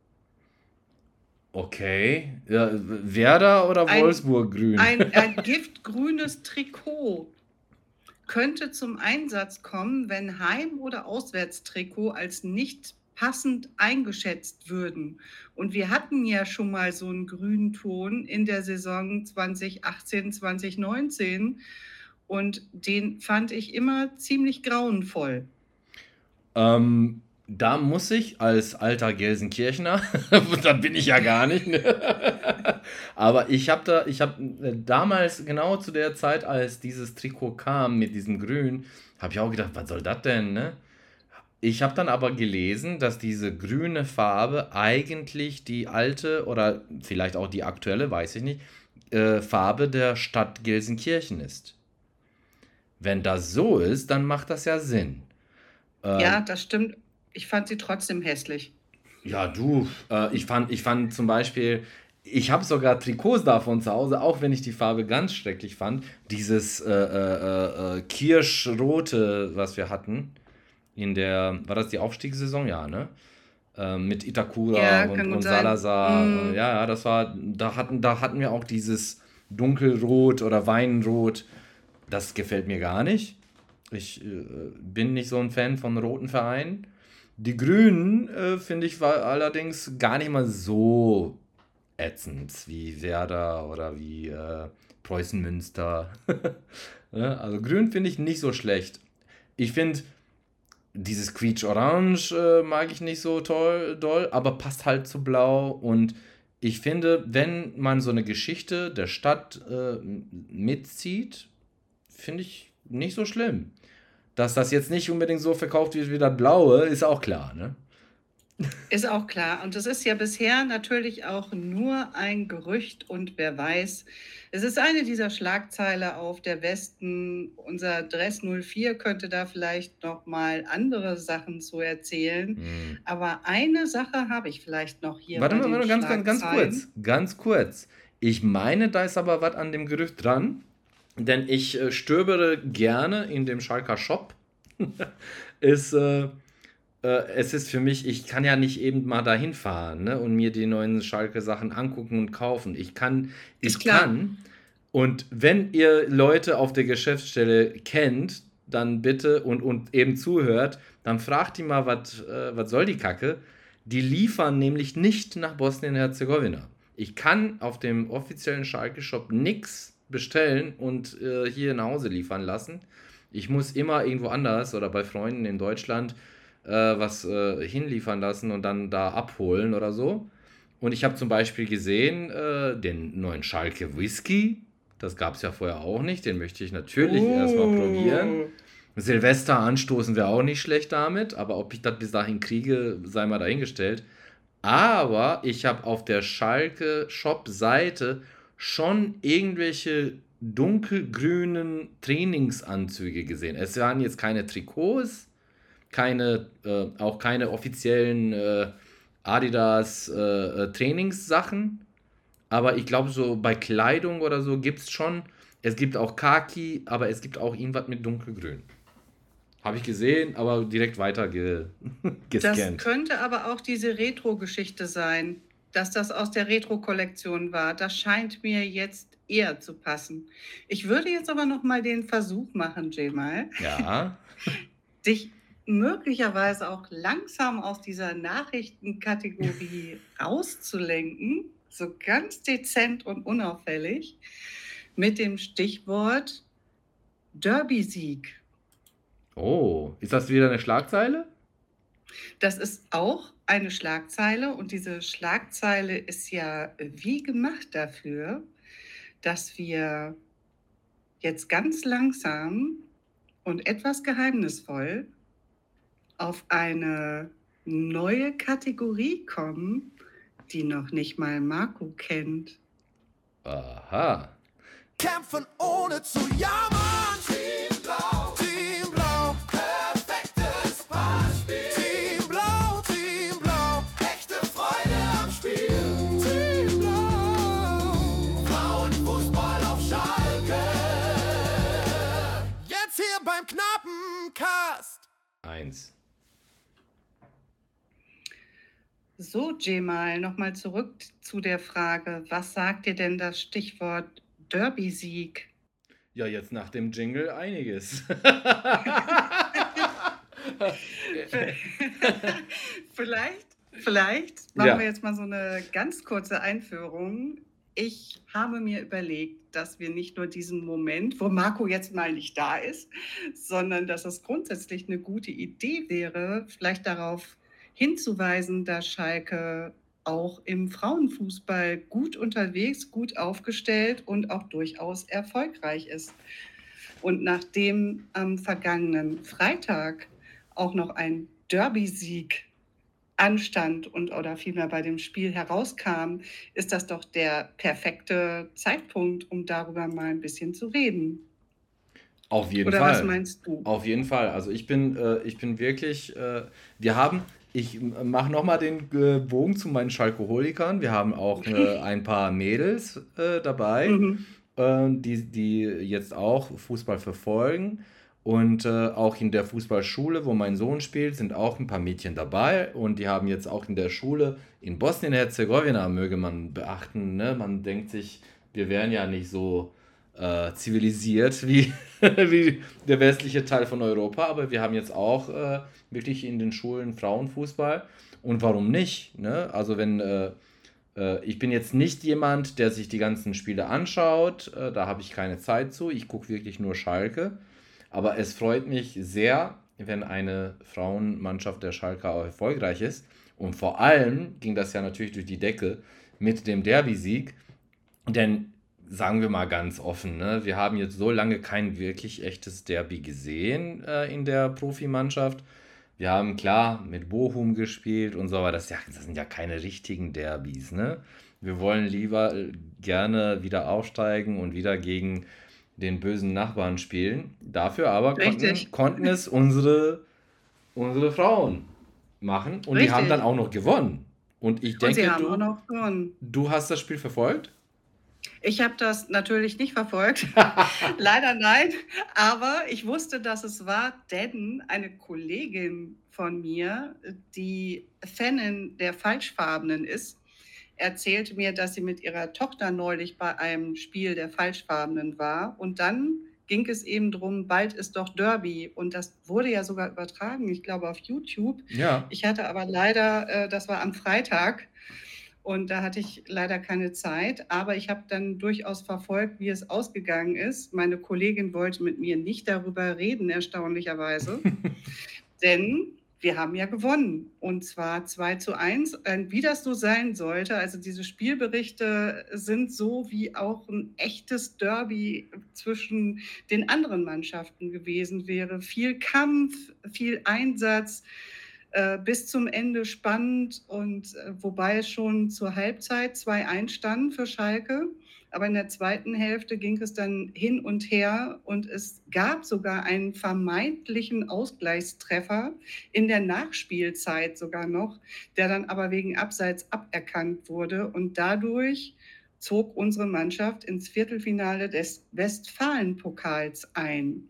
okay. Ja, Werder oder Ein, Wolfsburg grün? ein, ein giftgrünes Trikot könnte zum Einsatz kommen, wenn Heim- oder Auswärtstrikot als nicht passend eingeschätzt würden. Und wir hatten ja schon mal so einen grünen Ton in der Saison zwanzig achtzehn, zwanzig neunzehn und den fand ich immer ziemlich grauenvoll. Ähm, da muss ich als alter Gelsenkirchner, das bin ich ja gar nicht, ne? Aber ich habe da, ich habe damals genau zu der Zeit, als dieses Trikot kam mit diesem Grün, habe ich auch gedacht, was soll das denn, ne? Ich habe dann aber gelesen, dass diese grüne Farbe eigentlich die alte oder vielleicht auch die aktuelle, weiß ich nicht, äh, Farbe der Stadt Gelsenkirchen ist. Wenn das so ist, dann macht das ja Sinn. Ja, Ähm, das stimmt. Ich fand sie trotzdem hässlich. Ja, du, äh, ich fand, ich fand zum Beispiel, ich habe sogar Trikots davon zu Hause, auch wenn ich die Farbe ganz schrecklich fand. Dieses äh, äh, äh, Kirschrote, was wir hatten, in der, war das die Aufstiegssaison? Ja, ne? Ähm, mit Itakura Ja, und, kann und gut sein. Salazar. Äh, Mm. ja, ja, das war, da hatten, da hatten wir auch dieses Dunkelrot oder Weinrot. Das gefällt mir gar nicht. Ich äh, bin nicht so ein Fan von roten Vereinen. Die Grünen, äh, finde ich, war allerdings gar nicht mal so ätzend wie Werder oder wie äh, Preußen Münster. Ne? Also Grün finde ich nicht so schlecht. Ich finde, dieses Quietsch Orange äh, mag ich nicht so toll, doll, aber passt halt zu Blau. Und ich finde, wenn man so eine Geschichte der Stadt äh, mitzieht, finde ich nicht so schlimm. Dass das jetzt nicht unbedingt so verkauft wird wie das Blaue, ist auch klar, ne? Ist auch klar. Und es ist ja bisher natürlich auch nur ein Gerücht und wer weiß. Es ist eine dieser Schlagzeile auf der Westen. Unser Dress null vier könnte da vielleicht noch mal andere Sachen zu erzählen. Hm. Aber eine Sache habe ich vielleicht noch hier Warte bei mal, den warte, ganz, ganz, ganz Schlagzeilen. kurz. Ganz kurz. Ich meine, da ist aber was an dem Gerücht dran, denn ich äh, stöbere gerne in dem Schalker Shop. ist, äh, äh, es ist für mich, ich kann ja nicht eben mal dahin fahren, ne, und mir die neuen Schalke Sachen angucken und kaufen. Ich kann, Ist ich klar. kann. Und wenn ihr Leute auf der Geschäftsstelle kennt, dann bitte und, und eben zuhört, dann fragt die mal, was äh, was soll die Kacke? Die liefern nämlich nicht nach Bosnien-Herzegowina. Ich kann auf dem offiziellen Schalke-Shop nichts bestellen und äh, hier nach Hause liefern lassen. Ich muss immer irgendwo anders oder bei Freunden in Deutschland äh, was äh, hinliefern lassen und dann da abholen oder so. Und ich habe zum Beispiel gesehen, äh, den neuen Schalke Whisky. Das gab es ja vorher auch nicht. Den möchte ich natürlich erstmal probieren. Uh, Silvester anstoßen wäre auch nicht schlecht damit. Aber ob ich das bis dahin kriege, sei mal dahingestellt. Aber ich habe auf der Schalke Shop-Seite schon irgendwelche dunkelgrünen Trainingsanzüge gesehen. Es waren jetzt keine Trikots, keine, äh, auch keine offiziellen äh, Adidas äh, äh, Trainingssachen. Aber ich glaube, so bei Kleidung oder so gibt es schon, es gibt auch Khaki, aber es gibt auch irgendwas mit dunkelgrün. Habe ich gesehen, aber direkt weiter ge das gescannt. könnte aber auch diese Retro-Geschichte sein, dass das aus der Retro-Kollektion war. Das scheint mir jetzt eher zu passen. Ich würde jetzt aber noch mal den Versuch machen, Jamal, Ja. dich möglicherweise auch langsam aus dieser Nachrichtenkategorie rauszulenken, so ganz dezent und unauffällig, mit dem Stichwort Derby-Sieg. Oh, ist das wieder eine Schlagzeile? Das ist auch eine Schlagzeile und diese Schlagzeile ist ja wie gemacht dafür, dass wir jetzt ganz langsam und etwas geheimnisvoll auf eine neue Kategorie kommen, die noch nicht mal Marco kennt. Aha. Kämpfen ohne zu jammern. Team Blau, Team Blau, perfektes Passspiel. Team Blau, Team Blau, echte Freude am Spiel. Team Blau, Frauenfußball auf Schalke. Jetzt hier beim knappen Cast. Eins. So, Jamal, nochmal zurück zu der Frage, was sagt dir denn das Stichwort Derby-Sieg? Ja, jetzt nach dem Jingle einiges. Vielleicht, vielleicht machen Ja. wir jetzt mal so eine ganz kurze Einführung. Ich habe mir überlegt, dass wir nicht nur diesen Moment, wo Marco jetzt mal nicht da ist, sondern dass es grundsätzlich eine gute Idee wäre, vielleicht darauf hinzuweisen, dass Schalke auch im Frauenfußball gut unterwegs, gut aufgestellt und auch durchaus erfolgreich ist. Und nachdem am vergangenen Freitag auch noch ein Derby-Sieg anstand und oder vielmehr bei dem Spiel herauskam, ist das doch der perfekte Zeitpunkt, um darüber mal ein bisschen zu reden. Auf jeden Oder was Fall. meinst du? Auf jeden Fall. Also ich bin, äh, ich bin wirklich, äh, wir haben, Ich mache nochmal den äh, Bogen zu meinen Schalkoholikern. Wir haben auch äh, ein paar Mädels äh, dabei, Mhm. äh, die, die jetzt auch Fußball verfolgen. Und äh, auch in der Fußballschule, wo mein Sohn spielt, sind auch ein paar Mädchen dabei. Und die haben jetzt auch in der Schule in Bosnien-Herzegowina, möge man beachten, ne? Man denkt sich, wir wären ja nicht so äh, zivilisiert wie, wie der westliche Teil von Europa, aber wir haben jetzt auch äh, wirklich in den Schulen Frauenfußball. Und warum nicht? Ne? Also wenn äh, äh, ich bin jetzt nicht jemand, der sich die ganzen Spiele anschaut, äh, da habe ich keine Zeit zu. Ich gucke wirklich nur Schalke. Aber es freut mich sehr, wenn eine Frauenmannschaft der Schalke auch erfolgreich ist. Und vor allem ging das ja natürlich durch die Decke mit dem Derby-Sieg. Denn sagen wir mal ganz offen, ne, wir haben jetzt so lange kein wirklich echtes Derby gesehen äh, in der Profimannschaft. Wir haben klar mit Bochum gespielt und so, aber das, ja, das sind ja keine richtigen Derbys, ne? Wir wollen lieber äh, gerne wieder aufsteigen und wieder gegen den bösen Nachbarn spielen. Dafür aber konnten, Richtig, konnten es unsere, unsere Frauen machen und die haben dann richtig. auch noch gewonnen. Und ich Und sie denke, haben auch du, noch gewonnen. du hast das Spiel verfolgt? Ich habe das natürlich nicht verfolgt. Leider nein, aber ich wusste, dass es war, denn eine Kollegin von mir, die Fanin der Falschfarbenen ist, erzählte mir, dass sie mit ihrer Tochter neulich bei einem Spiel der Falschfarbenen war. Und dann ging es eben drum, bald ist doch Derby. Und das wurde ja sogar übertragen, ich glaube auf YouTube. Ja. Ich hatte aber leider, äh, das war am Freitag, und da hatte ich leider keine Zeit, aber ich habe dann durchaus verfolgt, wie es ausgegangen ist. Meine Kollegin wollte mit mir nicht darüber reden, erstaunlicherweise, denn wir haben ja gewonnen, und zwar zwei zu eins, äh, wie das so sein sollte. Also diese Spielberichte sind so, wie auch ein echtes Derby zwischen den anderen Mannschaften gewesen wäre. Viel Kampf, viel Einsatz, äh, bis zum Ende spannend, und äh, wobei es schon zur Halbzeit zwei eins stand für Schalke. Aber in der zweiten Hälfte ging es dann hin und her, und es gab sogar einen vermeintlichen Ausgleichstreffer in der Nachspielzeit sogar noch, der dann aber wegen Abseits aberkannt wurde. Und dadurch zog unsere Mannschaft ins Viertelfinale des Westfalen-Pokals ein.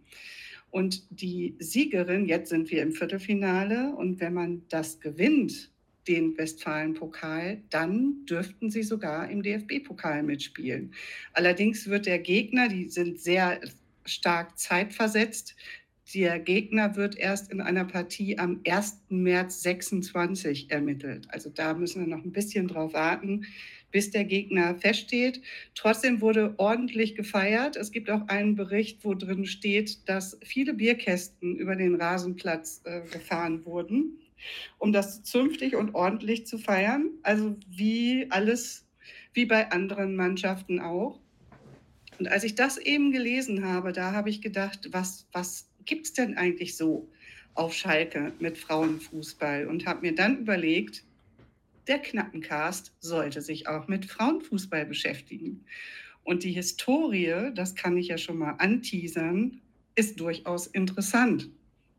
Und die Siegerin, jetzt sind wir im Viertelfinale, und wenn man das gewinnt, den Westfalen-Pokal, dann dürften sie sogar im D F B-Pokal mitspielen. Allerdings wird der Gegner, die sind sehr stark zeitversetzt, der Gegner wird erst in einer Partie am ersten März sechsundzwanzig ermittelt. Also da müssen wir noch ein bisschen drauf warten, bis der Gegner feststeht. Trotzdem wurde ordentlich gefeiert. Es gibt auch einen Bericht, wo drin steht, dass viele Bierkästen über den Rasenplatz äh, gefahren wurden, um das zünftig und ordentlich zu feiern. Also wie alles, wie bei anderen Mannschaften auch. Und als ich das eben gelesen habe, da habe ich gedacht, was, was gibt es denn eigentlich so auf Schalke mit Frauenfußball? Und habe mir dann überlegt, der Knappencast sollte sich auch mit Frauenfußball beschäftigen. Und die Historie, das kann ich ja schon mal anteasern, ist durchaus interessant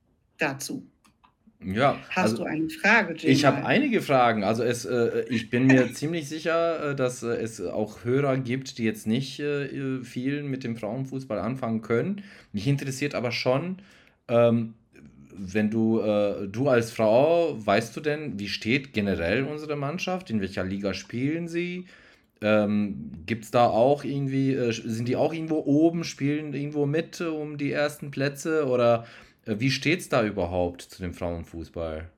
dazu. Ja, Hast also du eine Frage, ich habe Jamal? einige Fragen. Also es, äh, ich bin mir ziemlich sicher, äh, dass äh, es auch Hörer gibt, die jetzt nicht äh, viel mit dem Frauenfußball anfangen können. Mich interessiert aber schon, ähm, wenn du, äh, du als Frau, weißt du denn, wie steht generell unsere Mannschaft? In welcher Liga spielen sie? Ähm, gibt es da auch irgendwie, äh, sind die auch irgendwo oben, spielen irgendwo mit äh, um die ersten Plätze? Oder äh, wie steht es da überhaupt zu dem Frauenfußball?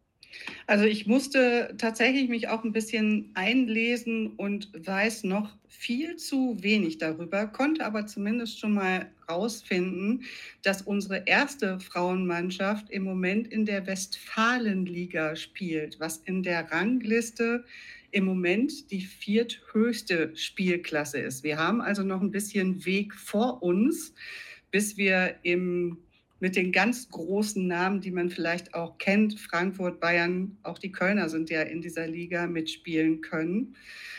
Also ich musste tatsächlich mich auch ein bisschen einlesen und weiß noch viel zu wenig darüber, konnte aber zumindest schon mal rausfinden, dass unsere erste Frauenmannschaft im Moment in der Westfalenliga spielt, was in der Rangliste im Moment die vierthöchste Spielklasse ist. Wir haben also noch ein bisschen Weg vor uns, bis wir im mit den ganz großen Namen, die man vielleicht auch kennt, Frankfurt, Bayern, auch die Kölner sind ja in dieser Liga, mitspielen können.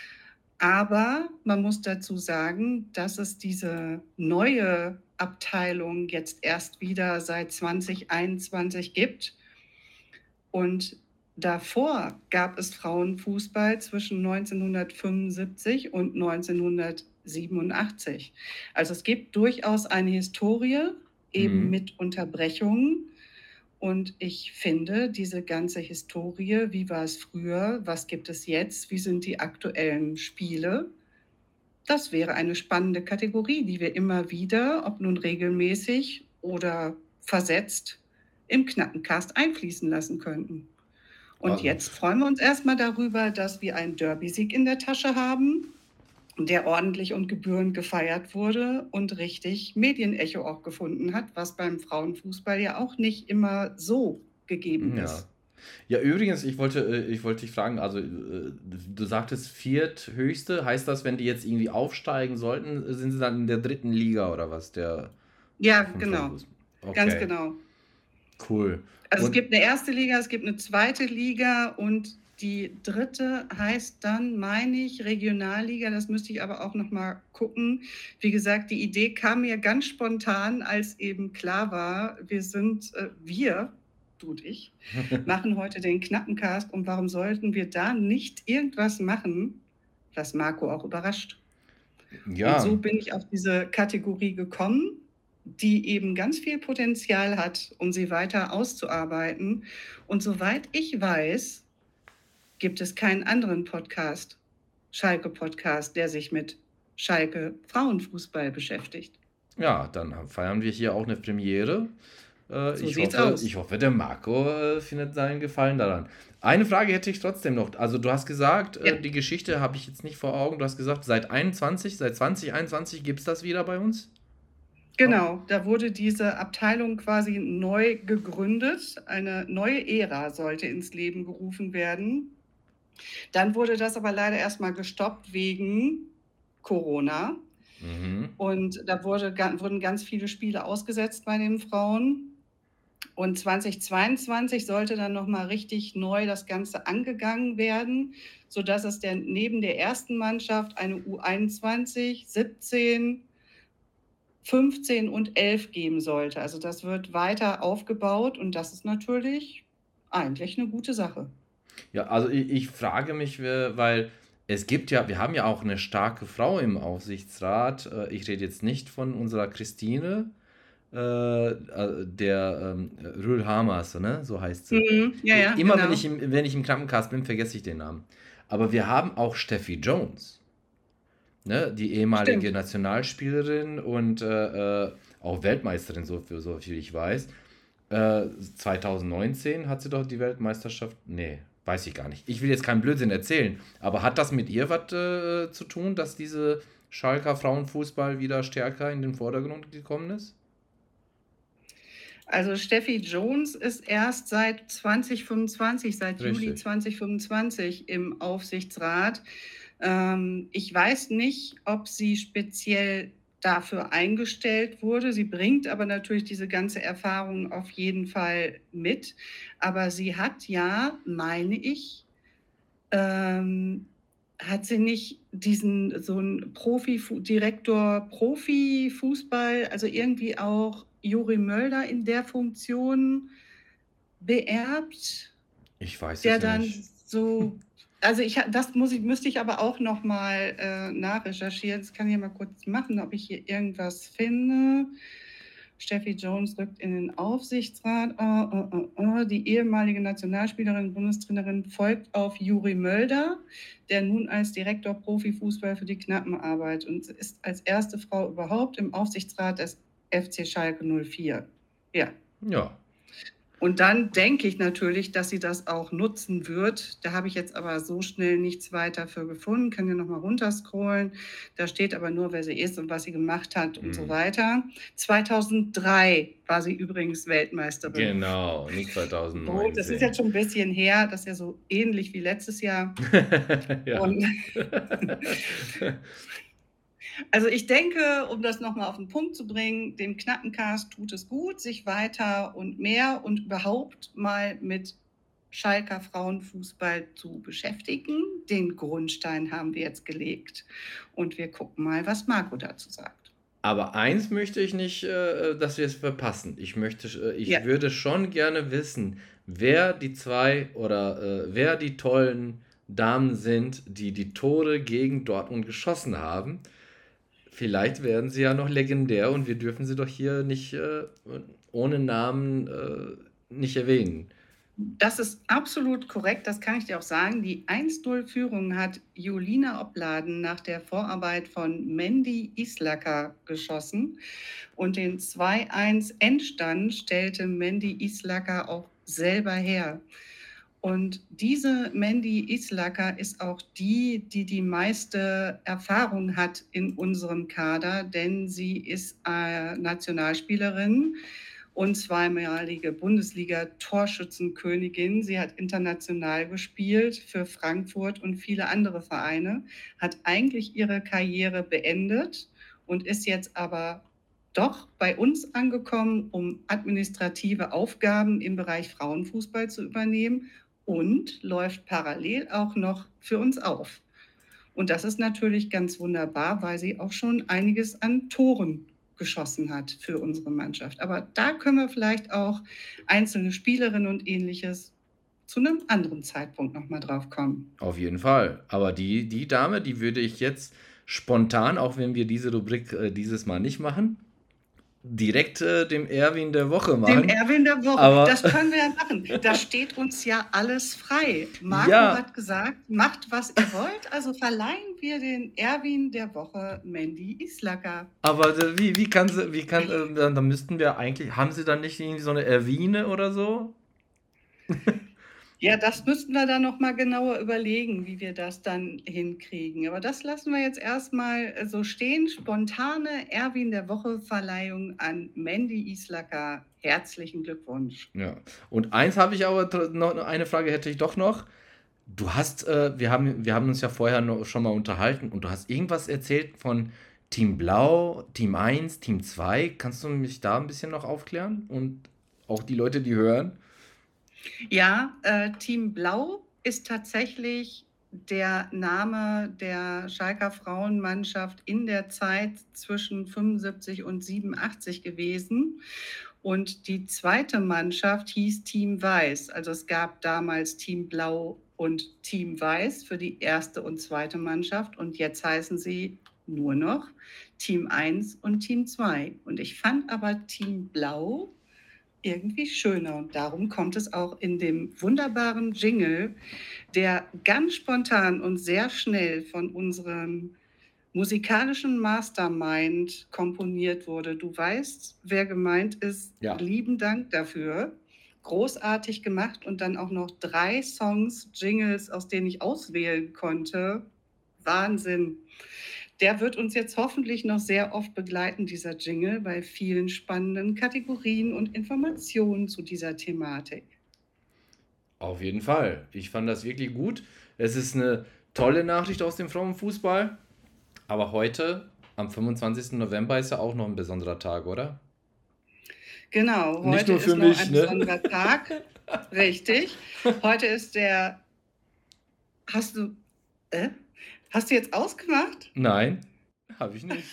Aber man muss dazu sagen, dass es diese neue Abteilung jetzt erst wieder seit zwanzig einundzwanzig gibt. Und davor gab es Frauenfußball zwischen neunzehnhundertfünfundsiebzig und neunzehnhundertsiebenundachtzig. Also es gibt durchaus eine Historie, eben Mhm. mit Unterbrechungen. Und ich finde, diese ganze Historie, wie war es früher, was gibt es jetzt, wie sind die aktuellen Spiele, das wäre eine spannende Kategorie, die wir immer wieder, ob nun regelmäßig oder versetzt, im Knappencast einfließen lassen könnten. Und Also, jetzt freuen wir uns erstmal darüber, dass wir einen Derby-Sieg in der Tasche haben, der ordentlich und gebührend gefeiert wurde und richtig Medienecho auch gefunden hat, was beim Frauenfußball ja auch nicht immer so gegeben ja. ist. Ja, übrigens, ich wollte, äh, ich wollte dich fragen, also äh, du sagtest vierthöchste, heißt das, wenn die jetzt irgendwie aufsteigen sollten, sind sie dann in der dritten Liga oder was? Der Ja, vom genau, Frauenfußball. ganz Okay, genau. cool. Also es Und gibt eine erste Liga, es gibt eine zweite Liga und die dritte heißt dann, meine ich, Regionalliga. Das müsste ich aber auch noch mal gucken. Wie gesagt, die Idee kam mir ganz spontan, als eben klar war, wir sind, äh, wir, du und ich, machen heute den Knappencast. Und warum sollten wir da nicht irgendwas machen, was Marco auch überrascht? Und so ja, bin ich auf diese Kategorie gekommen, die eben ganz viel Potenzial hat, um sie weiter auszuarbeiten. Und soweit ich weiß, gibt es keinen anderen Podcast, Schalke-Podcast, der sich mit Schalke Frauenfußball beschäftigt. ja, dann feiern wir hier auch eine Premiere. Äh, So ich sieht's hoffe, aus. ich hoffe, der Marco äh, findet seinen Gefallen daran. Eine Frage hätte ich trotzdem noch. Also du hast gesagt, Ja, äh, die Geschichte habe ich jetzt nicht vor Augen. Du hast gesagt, seit einundzwanzig, seit zwanzig einundzwanzig gibt es das wieder bei uns? genau. Da wurde diese Abteilung quasi neu gegründet. Eine neue Ära sollte ins Leben gerufen werden. Dann wurde das aber leider erstmal gestoppt wegen Corona. Mhm. Und da wurde, ga- wurden ganz viele Spiele ausgesetzt bei den Frauen. Und zweitausendzweiundzwanzig sollte dann nochmal richtig neu das Ganze angegangen werden, sodass es der, neben der ersten Mannschaft eine U einundzwanzig, siebzehn, fünfzehn und elf geben sollte. Also das wird weiter aufgebaut und das ist natürlich eigentlich eine gute Sache. Ja, also ich, ich frage mich, äh, weil es gibt ja, wir haben ja auch eine starke Frau im Aufsichtsrat. Äh, Ich rede jetzt nicht von unserer Christine, äh, äh, der ähm, Rühl Hamers, ne? So heißt sie. Mhm, ja, I- ja, Immer wenn genau. ich im, wenn ich im Krankencast bin, vergesse ich den Namen. Aber wir haben auch Steffi Jones, ne? Die ehemalige Stimmt. Nationalspielerin und äh, äh, auch Weltmeisterin, so, für, so viel ich weiß. Äh, zwanzig neunzehn hat sie doch die Weltmeisterschaft. Nee, weiß ich gar nicht. Ich will jetzt keinen Blödsinn erzählen, aber hat das mit ihr was äh, zu tun, dass diese Schalker Frauenfußball wieder stärker in den Vordergrund gekommen ist? Also Steffi Jones ist erst seit zwanzig fünfundzwanzig, seit Juli Richtig. zwanzig fünfundzwanzig im Aufsichtsrat. Ähm, ich weiß nicht, ob sie speziell dafür eingestellt wurde. Sie bringt aber natürlich diese ganze Erfahrung auf jeden Fall mit. Aber sie hat ja, meine ich, ähm, hat sie nicht diesen so einen Profi, Direktor Profifußball, also irgendwie auch Juri Mölder in der Funktion beerbt, Ich weiß der es dann nicht. so, also ich, ha- das muss ich, müsste ich aber auch noch mal äh, nachrecherchieren. Das kann ich ja mal kurz machen, ob ich hier irgendwas finde. Steffi Jones rückt in den Aufsichtsrat. Oh, oh, oh, oh. Die ehemalige Nationalspielerin, Bundestrainerin folgt auf Juri Mölder, der nun als Direktor Profifußball für die Knappen arbeitet und ist als erste Frau überhaupt im Aufsichtsrat des F C Schalke null vier. Ja. Ja. Und dann denke ich natürlich, dass sie das auch nutzen wird. Da habe ich jetzt aber so schnell nichts weiter für gefunden. Kann ja nochmal runterscrollen. Da steht aber nur, wer sie ist und was sie gemacht hat und so Mhm. weiter. zweitausenddrei war sie übrigens Weltmeisterin. Genau, nicht So, das ist zwanzig neunzehn. jetzt schon ein bisschen her. Das ist ja so ähnlich wie letztes Jahr. Ja. Und also ich denke, um das nochmal auf den Punkt zu bringen, dem Knappencast tut es gut, sich weiter und mehr und überhaupt mal mit Schalker Frauenfußball zu beschäftigen. Den Grundstein haben wir jetzt gelegt und wir gucken mal, was Marco dazu sagt. Aber eins möchte ich nicht, äh, dass wir es verpassen. Ich möchte, äh, ich Ja, würde schon gerne wissen, wer die zwei oder äh, wer die tollen Damen sind, die die Tore gegen Dortmund geschossen haben. Vielleicht werden sie ja noch legendär und wir dürfen sie doch hier nicht äh, ohne Namen äh, nicht erwähnen. das ist absolut korrekt, das kann ich dir auch sagen. Die eins null Führung hat Julina Opladen nach der Vorarbeit von Mandy Islacker geschossen und den zwei eins Endstand stellte Mandy Islacker auch selber her. Und diese Mandy Islacker ist auch die, die die meiste Erfahrung hat in unserem Kader, denn sie ist äh, Nationalspielerin und zweimalige Bundesliga-Torschützenkönigin. Sie hat international gespielt für Frankfurt und viele andere Vereine, hat eigentlich ihre Karriere beendet und ist jetzt aber doch bei uns angekommen, um administrative Aufgaben im Bereich Frauenfußball zu übernehmen und läuft parallel auch noch für uns auf. Und das ist natürlich ganz wunderbar, weil sie auch schon einiges an Toren geschossen hat für unsere Mannschaft. Aber da können wir vielleicht auch einzelne Spielerinnen und ähnliches zu einem anderen Zeitpunkt nochmal drauf kommen. Auf jeden Fall. Aber die, die Dame, die würde ich jetzt spontan, auch wenn wir diese Rubrik äh, dieses Mal nicht machen, direkt äh, dem Erwin der Woche Dem machen. Erwin der Woche, Aber das können wir ja machen. Da steht uns ja alles frei. Marco ja, hat gesagt, macht, was ihr wollt. Also verleihen wir den Erwin der Woche Mandy Islacker. aber äh, wie, wie kann sie, wie kann, äh, dann, dann müssten wir eigentlich, haben sie dann nicht irgendwie so eine Erwine oder so? Ja, das müssten wir dann noch mal genauer überlegen, wie wir das dann hinkriegen. Aber das lassen wir jetzt erstmal so stehen. Spontane Erwin der Woche Verleihung an Mandy Islacker. Herzlichen Glückwunsch. Ja. Und eins habe ich aber, tr- noch eine Frage hätte ich doch noch. Du hast, äh, wir haben, wir haben uns ja vorher noch schon mal unterhalten und du hast irgendwas erzählt von Team Blau, Team eins, Team zwei. Kannst du mich da ein bisschen noch aufklären? Und auch die Leute, die hören? Ja, äh, Team Blau ist tatsächlich der Name der Schalker Frauenmannschaft in der Zeit zwischen fünfundsiebzig und siebenundachtzig gewesen. Und die zweite Mannschaft hieß Team Weiß. Also es gab damals Team Blau und Team Weiß für die erste und zweite Mannschaft. Und jetzt heißen sie nur noch Team eins und Team zwei. Und ich fand aber Team Blau irgendwie schöner. Und darum kommt es auch in dem wunderbaren Jingle, der ganz spontan und sehr schnell von unserem musikalischen Mastermind komponiert wurde. Du weißt, wer gemeint ist. Ja. Lieben Dank dafür. Großartig gemacht und dann auch noch drei Songs, Jingles, aus denen ich auswählen konnte. Wahnsinn. Der wird uns jetzt hoffentlich noch sehr oft begleiten, dieser Jingle, bei vielen spannenden Kategorien und Informationen zu dieser Thematik. Auf jeden Fall. Ich fand das wirklich gut. Es ist eine tolle Nachricht aus dem Frauenfußball. Aber heute, am fünfundzwanzigsten November, ist ja auch noch ein besonderer Tag, oder? Genau, Nicht heute nur für ist noch mich, ein ne? besonderer Tag. Richtig. Heute ist der. Hast du. Äh? Hast du jetzt ausgemacht? Nein, habe ich nicht.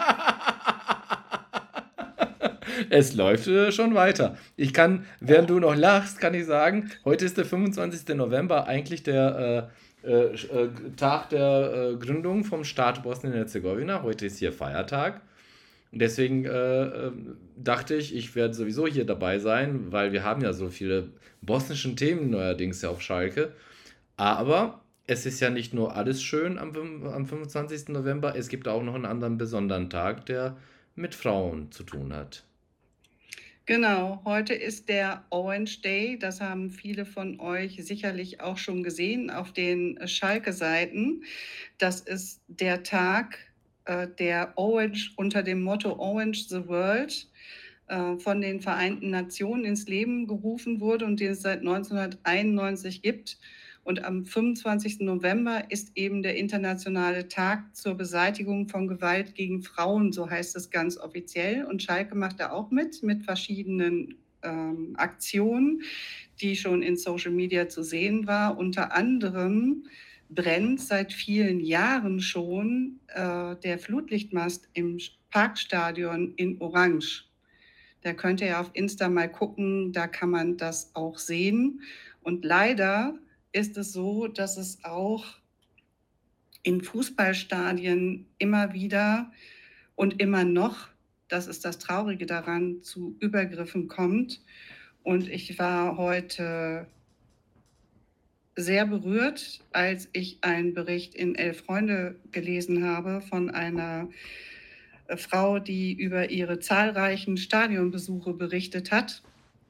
Es läuft äh, schon weiter. Ich kann, während du noch lachst, kann ich sagen, heute ist der fünfundzwanzigste November, eigentlich der äh, äh, Sch- äh, Tag der äh, Gründung vom Staat Bosnien-Herzegowina. Heute ist hier Feiertag. Und deswegen äh, äh, dachte ich, ich werde sowieso hier dabei sein, weil wir haben ja so viele bosnischen Themen neuerdings ja auf Schalke. Aber es ist ja nicht nur alles schön am, fünf- am fünfundzwanzigsten November, es gibt auch noch einen anderen besonderen Tag, der mit Frauen zu tun hat. Genau, heute ist der Orange Day. Das haben viele von euch sicherlich auch schon gesehen auf den Schalke-Seiten. Das ist der Tag, äh, der Orange unter dem Motto Orange the World äh, von den Vereinten Nationen ins Leben gerufen wurde und den es seit neunzehnhunderteinundneunzig gibt. Und am fünfundzwanzigsten November ist eben der internationale Tag zur Beseitigung von Gewalt gegen Frauen, so heißt es ganz offiziell. Und Schalke macht da auch mit, mit verschiedenen ähm, Aktionen, die schon in Social Media zu sehen war. Unter anderem brennt seit vielen Jahren schon äh, der Flutlichtmast im Parkstadion in Orange. Da könnt ihr ja auf Insta mal gucken, da kann man das auch sehen. Und leider ist es so, dass es auch in Fußballstadien immer wieder und immer noch, das ist das Traurige daran, zu Übergriffen kommt. Und ich war heute sehr berührt, als ich einen Bericht in Elf Freunde gelesen habe von einer Frau, die über ihre zahlreichen Stadionbesuche berichtet hat.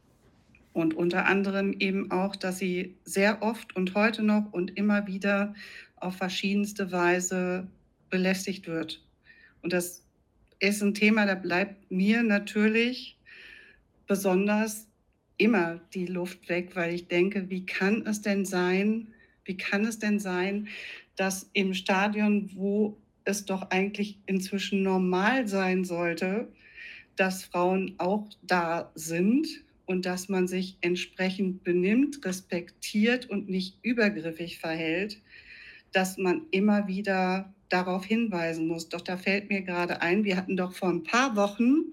Und unter anderem eben auch, dass sie sehr oft und heute noch und immer wieder auf verschiedenste Weise belästigt wird. Und das ist ein Thema, da bleibt mir natürlich besonders immer die Luft weg, weil ich denke, wie kann es denn sein, wie kann es denn sein, dass im Stadion, wo es doch eigentlich inzwischen normal sein sollte, dass Frauen auch da sind und dass man sich entsprechend benimmt, respektiert und nicht übergriffig verhält, dass man immer wieder darauf hinweisen muss. Doch da fällt mir gerade ein, wir hatten doch vor ein paar Wochen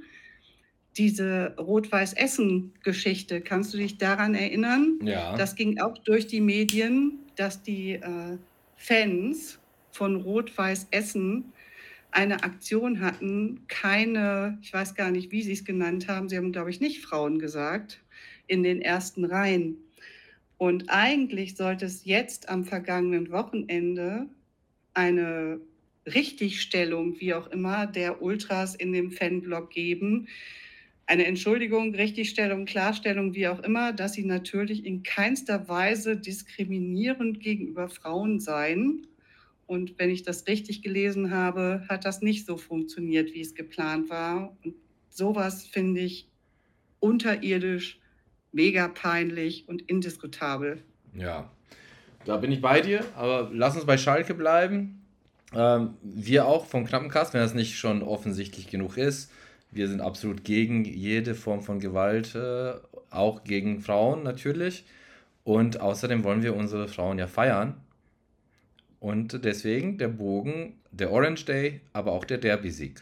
diese Rot-Weiß-Essen-Geschichte. Kannst du dich daran erinnern? Ja. Das ging auch durch die Medien, dass die äh, Fans von Rot-Weiß-Essen eine Aktion hatten, keine, ich weiß gar nicht, wie sie es genannt haben, sie haben, glaube ich, nicht Frauen gesagt, in den ersten Reihen. Und eigentlich sollte es jetzt am vergangenen Wochenende eine Richtigstellung, wie auch immer, der Ultras in dem Fanblock geben. Eine Entschuldigung, Richtigstellung, Klarstellung, wie auch immer, dass sie natürlich in keinster Weise diskriminierend gegenüber Frauen seien. Und wenn ich das richtig gelesen habe, hat das nicht so funktioniert, wie es geplant war. Und sowas finde ich unterirdisch, mega peinlich und indiskutabel. Ja, da bin ich bei dir, aber lass uns bei Schalke bleiben. Ähm, wir auch vom Knappencast, wenn das nicht schon offensichtlich genug ist. Wir sind absolut gegen jede Form von Gewalt, äh, auch gegen Frauen natürlich. Und außerdem wollen wir unsere Frauen ja feiern. Und deswegen der Bogen, der Orange Day, aber auch der Derby-Sieg.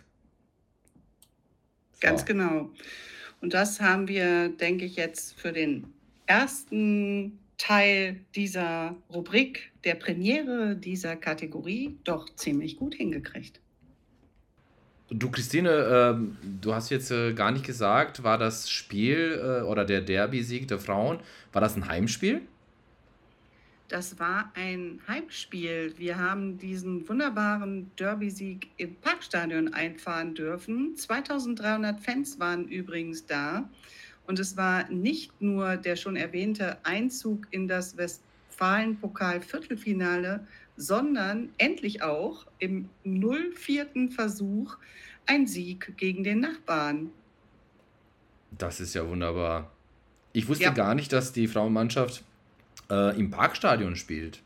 Ganz So. genau. Und das haben wir, denke ich, jetzt für den ersten Teil dieser Rubrik, der Premiere dieser Kategorie, doch ziemlich gut hingekriegt. Du, Christine, ähm, du hast jetzt äh, gar nicht gesagt, war das Spiel äh, oder der Derby-Sieg der Frauen, war das ein Heimspiel? Das war ein Heimspiel. Wir haben diesen wunderbaren Derby-Sieg im Parkstadion einfahren dürfen. zweitausenddreihundert Fans waren übrigens da. Und es war nicht nur der schon erwähnte Einzug in das Westfalen-Pokal-Viertelfinale, sondern endlich auch im null vierten Versuch ein Sieg gegen den Nachbarn. Das ist ja wunderbar. Ich wusste Ja. gar nicht, dass die Frauenmannschaft äh, im Parkstadion spielt.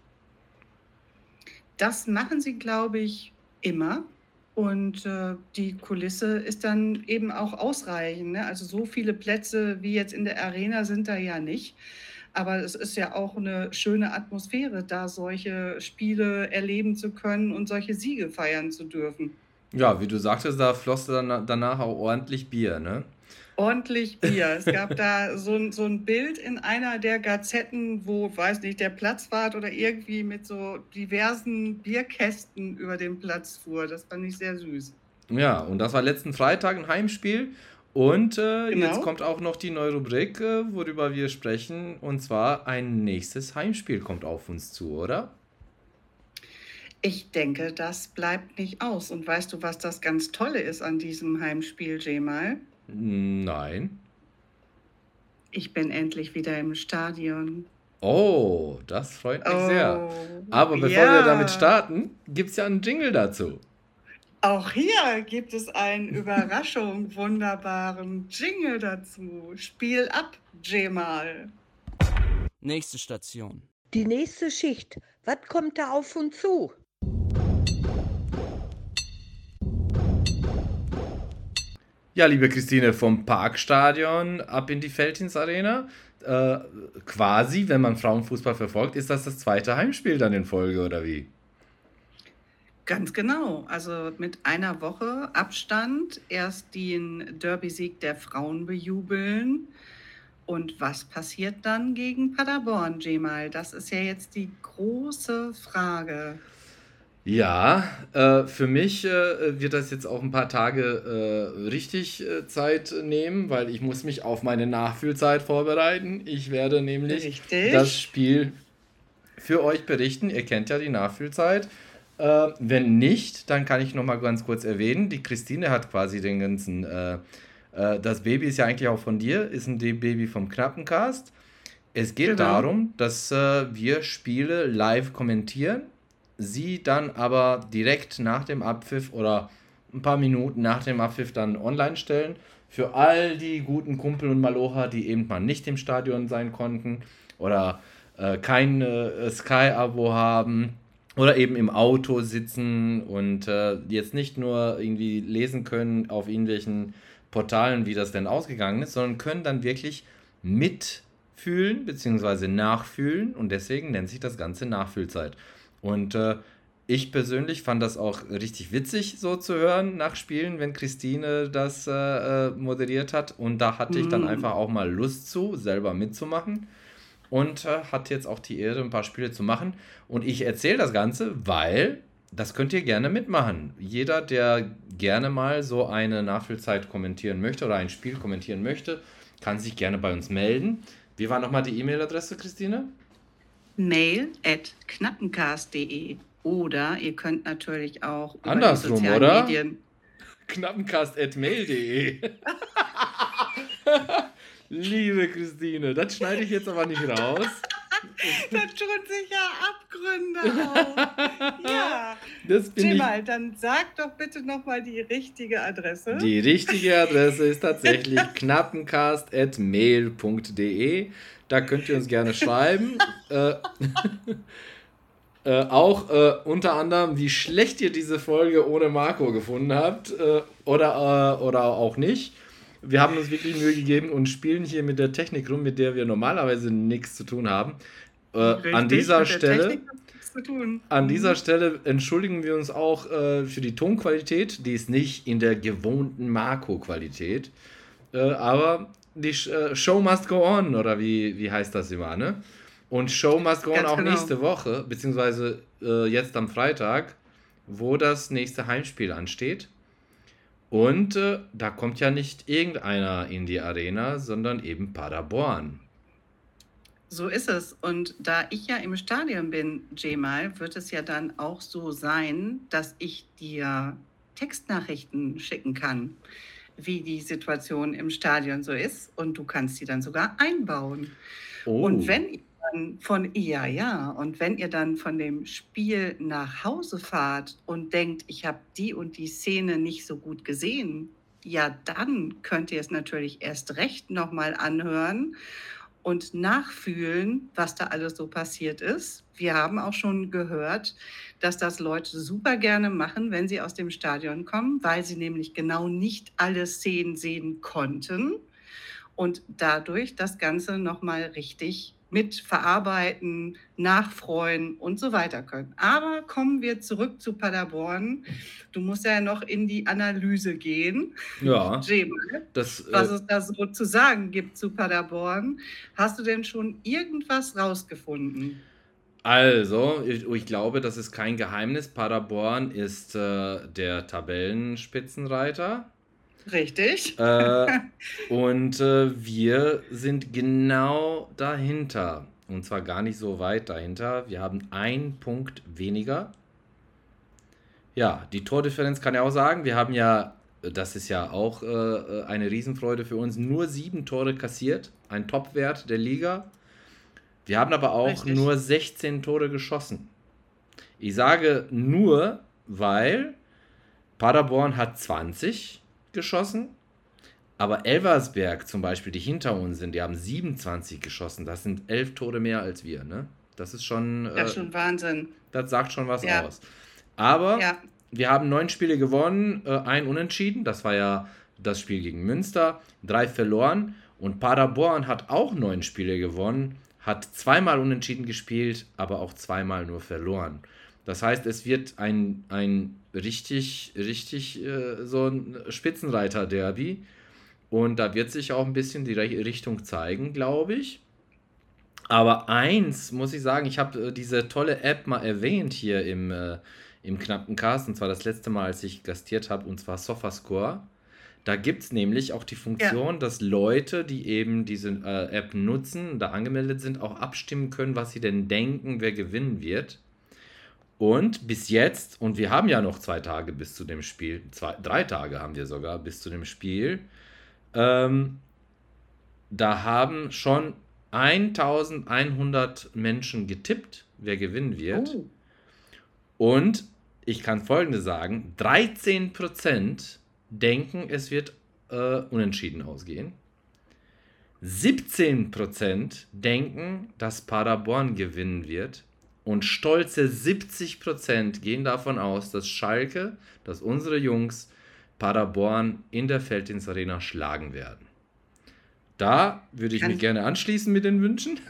Das machen sie, glaube ich, immer. Und äh, die Kulisse ist dann eben auch ausreichend. Ne? Also so viele Plätze wie jetzt in der Arena sind da ja nicht. Aber es ist ja auch eine schöne Atmosphäre, da solche Spiele erleben zu können und solche Siege feiern zu dürfen. Ja, wie du sagtest, da floss dann danach auch ordentlich Bier, ne? Ordentlich Bier. Es gab da so ein, so ein Bild in einer der Gazetten, wo, weiß nicht, der Platzwart oder irgendwie mit so diversen Bierkästen über den Platz fuhr. Das fand ich sehr süß. Ja, und das war letzten Freitag ein Heimspiel. Und äh, Genau. jetzt kommt auch noch die neue Rubrik, äh, worüber wir sprechen. Und zwar ein nächstes Heimspiel kommt auf uns zu, oder? Ich denke, das bleibt nicht aus. Und weißt du, was das ganz Tolle ist an diesem Heimspiel, Jemal? Nein. Ich bin endlich wieder im Stadion. Oh, das freut mich sehr. Oh, Aber bevor ja. wir damit starten, gibt es ja einen Jingle dazu. Auch hier gibt es einen Überraschung, wunderbaren Jingle dazu. Spiel ab, Jemal. Nächste Station. Die nächste Schicht. Was kommt da auf uns zu? Ja, liebe Christine, vom Parkstadion ab in die Veltins Arena. äh, quasi, wenn man Frauenfußball verfolgt, ist das das zweite Heimspiel dann in Folge, oder wie? Ganz genau. Also mit einer Woche Abstand erst den Derby-Sieg der Frauen bejubeln. Und was passiert dann gegen Paderborn, Cemal? Das ist ja jetzt die große Frage. Ja, äh, für mich äh, wird das jetzt auch ein paar Tage äh, richtig äh, Zeit nehmen, weil ich muss mich auf meine Nachfühlzeit vorbereiten. Ich werde nämlich das Richtig. Spiel für euch berichten. Ihr kennt ja die Nachfühlzeit. Äh, wenn nicht, dann kann ich noch mal ganz kurz erwähnen, die Christine hat quasi den ganzen, äh, äh, das Baby ist ja eigentlich auch von dir, ist ein Baby vom Knappencast. Es geht Genau. darum, dass äh, wir Spiele live kommentieren, sie dann aber direkt nach dem Abpfiff oder ein paar Minuten nach dem Abpfiff dann online stellen. Für all die guten Kumpel und Malocher, die eben mal nicht im Stadion sein konnten oder äh, kein äh, Sky-Abo haben oder eben im Auto sitzen und äh, jetzt nicht nur irgendwie lesen können auf irgendwelchen Portalen, wie das denn ausgegangen ist, sondern können dann wirklich mitfühlen bzw. nachfühlen und deswegen nennt sich das Ganze Nachfühlzeit. Und äh, ich persönlich fand das auch richtig witzig, so zu hören nach Spielen, wenn Christine das äh, äh, moderiert hat. Und da hatte ich dann einfach Mm. auch mal Lust zu, selber mitzumachen. Und äh, hatte jetzt auch die Ehre, ein paar Spiele zu machen. Und ich erzähle das Ganze, weil das könnt ihr gerne mitmachen. Jeder, der gerne mal so eine Nachspielzeit kommentieren möchte oder ein Spiel kommentieren möchte, kann sich gerne bei uns melden. Wie war nochmal die E-Mail-Adresse, Christine? Mail at knappencast punkt de. Oder ihr könnt natürlich auch über die Andersrum, sozialen oder? Medien. knappencast at mail punkt de. Liebe Christine, das schneide ich jetzt aber nicht raus. Da tun sich ja Abgründe auf. Ja, Das bin ich. Cemal, dann sag doch bitte nochmal die richtige Adresse. Die richtige Adresse ist tatsächlich knappencast at mail punkt de. Da könnt ihr uns gerne schreiben. äh, äh, auch äh, unter anderem, wie schlecht ihr diese Folge ohne Marco gefunden habt. Äh, oder, äh, oder auch nicht. Wir haben uns wirklich Mühe gegeben und spielen hier mit der Technik rum, mit der wir normalerweise nichts zu tun haben. Äh, Richtig, an dieser mit der Stelle. Technik hat nichts zu tun. An dieser Mhm. Stelle entschuldigen wir uns auch äh, für die Tonqualität. Die ist nicht in der gewohnten Marco-Qualität. Äh, aber die Sh äh, Show must go on, oder wie, wie heißt das immer, ne? Und Show must go on Ganz auch genau. nächste Woche, beziehungsweise äh, jetzt am Freitag, wo das nächste Heimspiel ansteht. Und äh, da kommt ja nicht irgendeiner in die Arena, sondern eben Paderborn. So ist es. Und da ich ja im Stadion bin, Cemal, wird es ja dann auch so sein, dass ich dir Textnachrichten schicken kann, wie die Situation im Stadion so ist. Und du kannst die dann sogar einbauen. Und Oh, wenn ihr dann von, ja, ja, und wenn ihr dann von dem Spiel nach Hause fahrt und denkt, ich habe die und die Szene nicht so gut gesehen, ja, dann könnt ihr es natürlich erst recht nochmal anhören und nachfühlen, was da alles so passiert ist. Wir haben auch schon gehört, dass das Leute super gerne machen, wenn sie aus dem Stadion kommen, weil sie nämlich genau nicht alle Szenen sehen konnten und dadurch das Ganze nochmal richtig mitverarbeiten, nachfreuen und so weiter können. Aber kommen wir zurück zu Paderborn. Du musst ja noch in die Analyse gehen. ja, Cemal, das was äh, es da so zu sagen gibt zu Paderborn. Hast du denn schon irgendwas rausgefunden? Also, ich, ich glaube, das ist kein Geheimnis. Paderborn ist äh, der Tabellenspitzenreiter. Richtig. Äh, und äh, wir sind genau dahinter. Und zwar gar nicht so weit dahinter. Wir haben einen Punkt weniger. Ja, die Tordifferenz kann ich auch sagen. Wir haben ja, das ist ja auch äh, eine Riesenfreude für uns, nur sieben Tore kassiert. Ein Topwert der Liga. Wir haben aber auch Richtig. nur sechzehn Tore geschossen. Ich sage nur, weil Paderborn hat zwanzig geschossen, aber Elversberg zum Beispiel, die hinter uns sind, die haben siebenundzwanzig geschossen. Das sind elf Tore mehr als wir, ne? Das ist schon, Das äh, ist schon Wahnsinn. das sagt schon was Ja, aus. Aber ja, wir haben neun Spiele gewonnen, äh, ein Unentschieden. Das war ja das Spiel gegen Münster, drei verloren und Paderborn hat auch neun Spiele gewonnen, hat zweimal unentschieden gespielt, aber auch zweimal nur verloren. Das heißt, es wird ein, ein richtig, richtig äh, so ein Spitzenreiter-Derby und da wird sich auch ein bisschen die Re- Richtung zeigen, glaube ich. Aber eins muss ich sagen, ich habe äh, diese tolle App mal erwähnt hier im, äh, im knappen Cast, und zwar das letzte Mal, als ich gastiert habe, und zwar Sofascore. Da gibt es nämlich auch die Ja. Funktion, dass Leute, die eben diese äh, App nutzen, da angemeldet sind, auch abstimmen können, was sie denn denken, wer gewinnen wird. Und bis jetzt, und wir haben ja noch zwei Tage bis zu dem Spiel, zwei, drei Tage haben wir sogar bis zu dem Spiel, ähm, da haben schon eintausendeinhundert Menschen getippt, wer gewinnen wird. Oh, Und ich kann Folgendes sagen: dreizehn Prozent denken, es wird äh, unentschieden ausgehen. siebzehn Prozent denken, dass Paderborn gewinnen wird. Und stolze siebzig Prozent gehen davon aus, dass Schalke, dass unsere Jungs Paderborn in der Felddienst Arena schlagen werden. Da würde ich mich kann, gerne anschließen mit den Wünschen.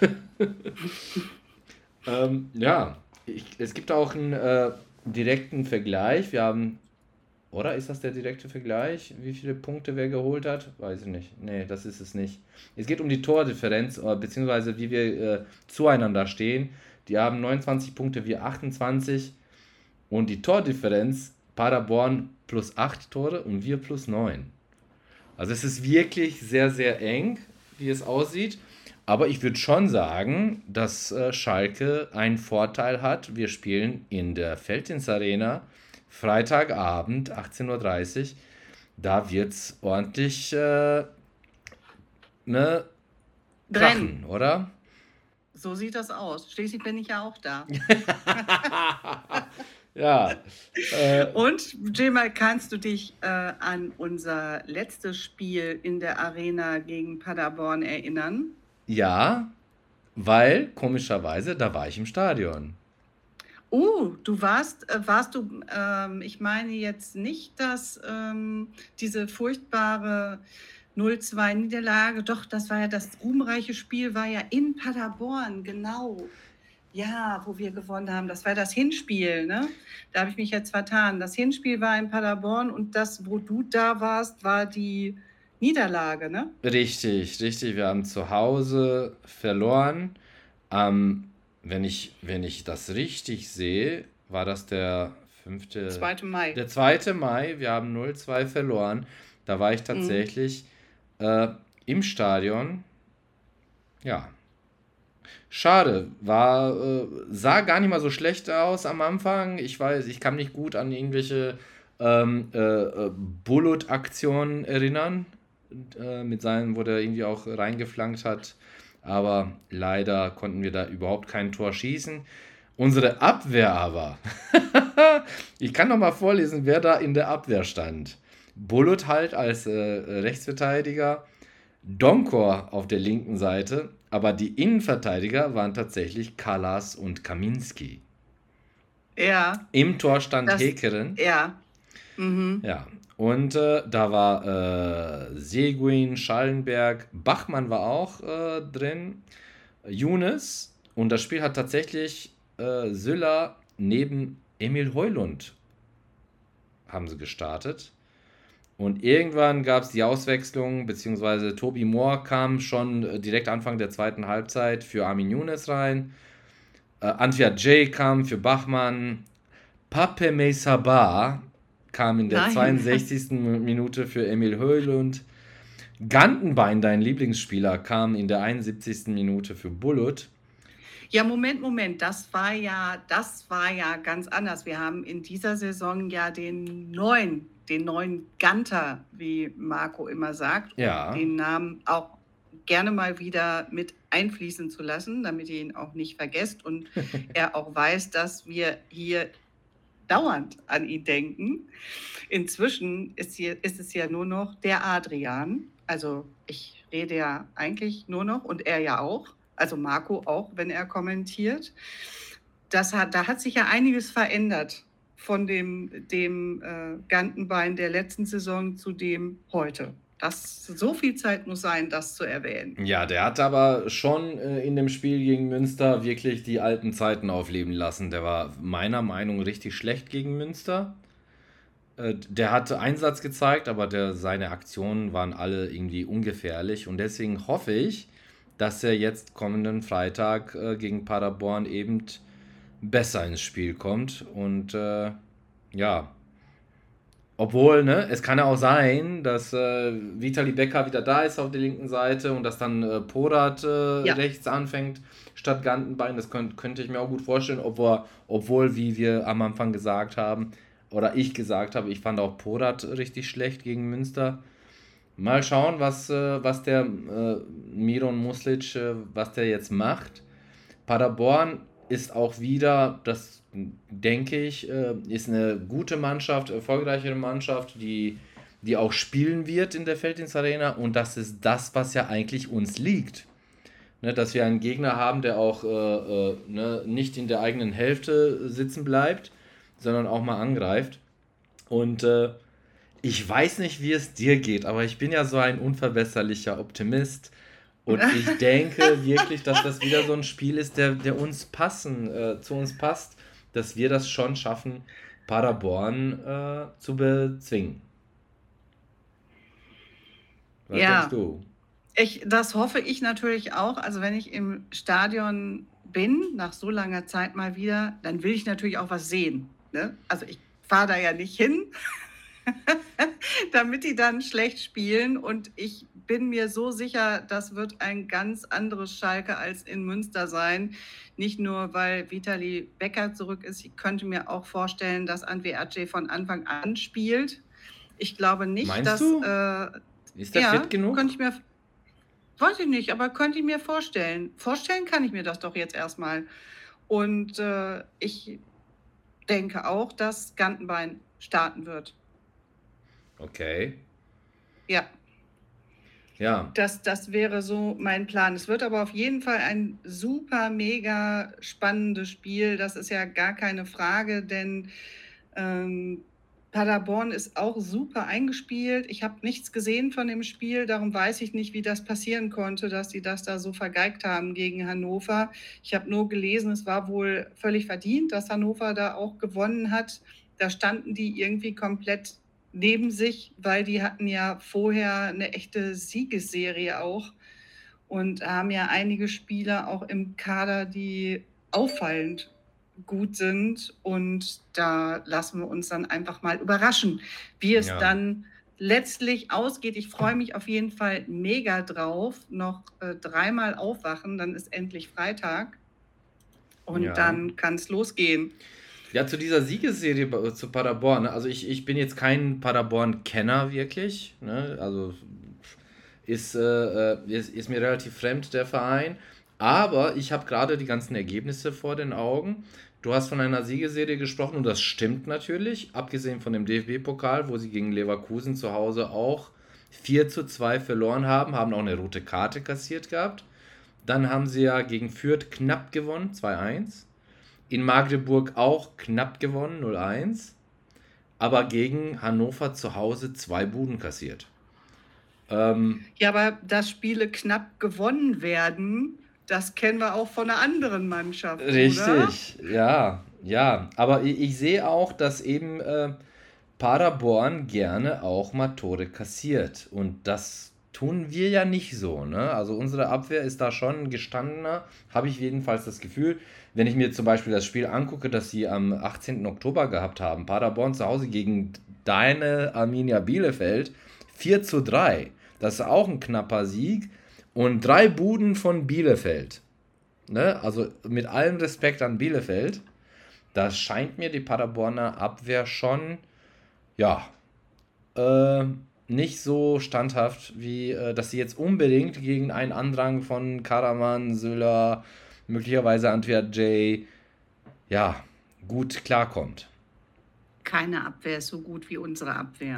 ähm, ja, ich, es gibt auch einen äh, direkten Vergleich. Wir haben, oder ist das der direkte Vergleich? Wie viele Punkte wer geholt hat? Weiß ich nicht. Nee, das ist es nicht. Es geht um die Tordifferenz, äh, beziehungsweise wie wir äh, zueinander stehen. Die haben neunundzwanzig Punkte, wir achtundzwanzig. Und die Tordifferenz, Paderborn plus acht Tore und wir plus neun. Also es ist wirklich sehr, sehr eng, wie es aussieht. Aber ich würde schon sagen, dass äh, Schalke einen Vorteil hat. Wir spielen in der Felddienst Arena Freitagabend, achtzehn Uhr dreißig. Da wird es ordentlich äh, ne, brennen. krachen, oder? So sieht das aus. Schließlich bin ich ja auch da. Ja. Äh, Und Cemal, kannst du dich äh, an unser letztes Spiel in der Arena gegen Paderborn erinnern? ja, weil komischerweise, da war ich im Stadion. Oh, du warst, äh, warst du, ähm, ich meine jetzt nicht, dass ähm, diese furchtbare null zwei Niederlage, doch, das war ja das ruhmreiche Spiel, war ja in Paderborn, genau. Ja, wo wir gewonnen haben. Das war das Hinspiel, ne? Da habe ich mich jetzt vertan. Das Hinspiel war in Paderborn und das, wo du da warst, war die Niederlage, ne? Richtig, richtig. Wir haben zu Hause verloren. Ähm, wenn ich, wenn ich das richtig sehe, war das der fünfte, zweiter Mai. der zweite Mai. Wir haben null zwei verloren. Da war ich Mhm. tatsächlich äh, im Stadion. Ja, schade. War, äh, sah gar nicht mal so schlecht aus am Anfang. Ich weiß, ich kann mich gut an irgendwelche ähm, äh, äh, Bullet-Aktionen erinnern. Äh, mit seinen, wo der irgendwie auch reingeflankt hat. Aber leider konnten wir da überhaupt kein Tor schießen. Unsere Abwehr aber. Ich kann noch mal vorlesen, wer da in der Abwehr stand. Bullet halt als äh, Rechtsverteidiger. Donkor auf der linken Seite. Aber die Innenverteidiger waren tatsächlich Kallas und Kaminski. Ja, Im Tor stand das, Hekeren. ja. Mhm. Ja, und äh, da war äh, Seguin, Schallenberg, Bachmann war auch äh, drin, Younes. Und das Spiel hat tatsächlich äh, Sylla neben Emil Heulund haben sie gestartet. Und irgendwann gab es die Auswechslung, beziehungsweise Toby Moore kam schon äh, direkt Anfang der zweiten Halbzeit für Armin Younes rein. Äh, Antwia J kam für Bachmann. Pape Meissaba kam in der Nein. zweiundsechzigsten Minute für Emil Heulund. Gantenbein, dein Lieblingsspieler, kam in der einundsiebzigsten Minute für Bullet. Ja, Moment, Moment, das war ja, das war ja ganz anders. Wir haben in dieser Saison ja den neuen, den neuen Ganter, wie Marco immer sagt, um Ja, den Namen auch gerne mal wieder mit einfließen zu lassen, damit ihr ihn auch nicht vergesst und er auch weiß, dass wir hier dauernd an ihn denken. Inzwischen ist, hier, ist es ja nur noch der Adrian. Also ich rede ja eigentlich nur noch und er ja auch. Also Marco auch, wenn er kommentiert. Das hat, da hat sich ja einiges verändert von dem, dem äh, Gantenbein der letzten Saison zu dem heute. Das, so viel Zeit muss sein, das zu erwähnen. Ja, der hat aber schon äh, in dem Spiel gegen Münster wirklich die alten Zeiten aufleben lassen. Der war meiner Meinung nach richtig schlecht gegen Münster. Äh, der hatte Einsatz gezeigt, aber der, seine Aktionen waren alle irgendwie ungefährlich. Und deswegen hoffe ich, dass er jetzt kommenden Freitag äh, gegen Paderborn eben besser ins Spiel kommt. Und äh, ja, obwohl, ne, es kann ja auch sein, dass äh, Vitali Becker wieder da ist auf der linken Seite und dass dann äh, Porat äh, Ja. rechts anfängt statt Gantenbein. Das könnt, könnte ich mir auch gut vorstellen, obwohl, obwohl, wie wir am Anfang gesagt haben, oder ich gesagt habe, ich fand auch Porat richtig schlecht gegen Münster. Mal schauen, was, äh, was der äh, Miron Muslic, äh, was der jetzt macht. Paderborn ist auch wieder, das denke ich, äh, ist eine gute Mannschaft, erfolgreichere Mannschaft, die, die auch spielen wird in der Felddienst Arena. Und das ist das, was ja eigentlich uns liegt. Ne, dass wir einen Gegner haben, der auch äh, äh, ne, nicht in der eigenen Hälfte sitzen bleibt, sondern auch mal angreift. Und äh, ich weiß nicht, wie es dir geht, aber ich bin ja so ein unverbesserlicher Optimist. Und ich denke wirklich, dass das wieder so ein Spiel ist, der, der uns passen, äh, zu uns passt, dass wir das schon schaffen, Paderborn äh, zu bezwingen. Was Ja. denkst du? Ich, das hoffe ich natürlich auch. Also wenn ich im Stadion bin, nach so langer Zeit mal wieder, dann will ich natürlich auch was sehen. Ne? Also ich fahre da ja nicht hin, damit die dann schlecht spielen. Und ich bin mir so sicher, das wird ein ganz anderes Schalke als in Münster sein. Nicht nur, weil Vitali Becker zurück ist. Ich könnte mir auch vorstellen, dass André Ace von Anfang an spielt. Ich glaube nicht, Meinst dass... du? Äh, Ist der ja, fit genug? könnte ich mir... Weiß ich nicht, aber könnte ich mir vorstellen. Vorstellen kann ich mir das doch jetzt erstmal. Und äh, ich denke auch, dass Gantenbein starten wird. Okay. Ja, Ja. das, das wäre so mein Plan. Es wird aber auf jeden Fall ein super, mega spannendes Spiel. Das ist ja gar keine Frage, denn ähm, Paderborn ist auch super eingespielt. Ich habe nichts gesehen von dem Spiel, darum weiß ich nicht, wie das passieren konnte, dass sie das da so vergeigt haben gegen Hannover. Ich habe nur gelesen, es war wohl völlig verdient, dass Hannover da auch gewonnen hat. Da standen die irgendwie komplett neben sich, weil die hatten ja vorher eine echte Siegesserie auch und haben ja einige Spieler auch im Kader, die auffallend gut sind. Und da lassen wir uns dann einfach mal überraschen, wie es Ja. dann letztlich ausgeht. Ich freue mich auf jeden Fall mega drauf. Noch äh, dreimal aufwachen, dann ist endlich Freitag. Und Ja. dann kann es losgehen. Ja, zu dieser Siegesserie bei- zu Paderborn. Ne? Also ich, ich bin jetzt kein Paderborn-Kenner wirklich. Ne? Also ist, äh, äh, ist, ist mir relativ fremd, der Verein. Aber ich habe gerade die ganzen Ergebnisse vor den Augen. Du hast von einer Siegesserie gesprochen und das stimmt natürlich. Abgesehen von dem D F B-Pokal, wo sie gegen Leverkusen zu Hause auch vier zu zwei verloren haben, haben auch eine rote Karte kassiert gehabt. Dann haben sie ja gegen Fürth knapp gewonnen, zwei eins. In Magdeburg auch knapp gewonnen, null eins. Aber gegen Hannover zu Hause zwei Buden kassiert. Ähm, Ja, aber dass Spiele knapp gewonnen werden, das kennen wir auch von einer anderen Mannschaft, oder? richtig, ja, ja. Aber ich, ich sehe auch, dass eben äh, Paderborn gerne auch mal Tore kassiert. Und das tun wir ja nicht so. Ne? Also unsere Abwehr ist da schon gestandener, habe ich jedenfalls das Gefühl. Wenn ich mir zum Beispiel das Spiel angucke, das sie am achtzehnten Oktober gehabt haben, Paderborn zu Hause gegen deine Arminia Bielefeld, vier zu drei. Das ist auch ein knapper Sieg. Und drei Buden von Bielefeld. Ne? Also mit allem Respekt an Bielefeld. Da scheint mir die Paderborner Abwehr schon, ja, äh, nicht so standhaft, wie äh, dass sie jetzt unbedingt gegen einen Andrang von Karaman, Söller, möglicherweise Antwerp J, ja, gut klarkommt. Keine Abwehr ist so gut wie unsere Abwehr.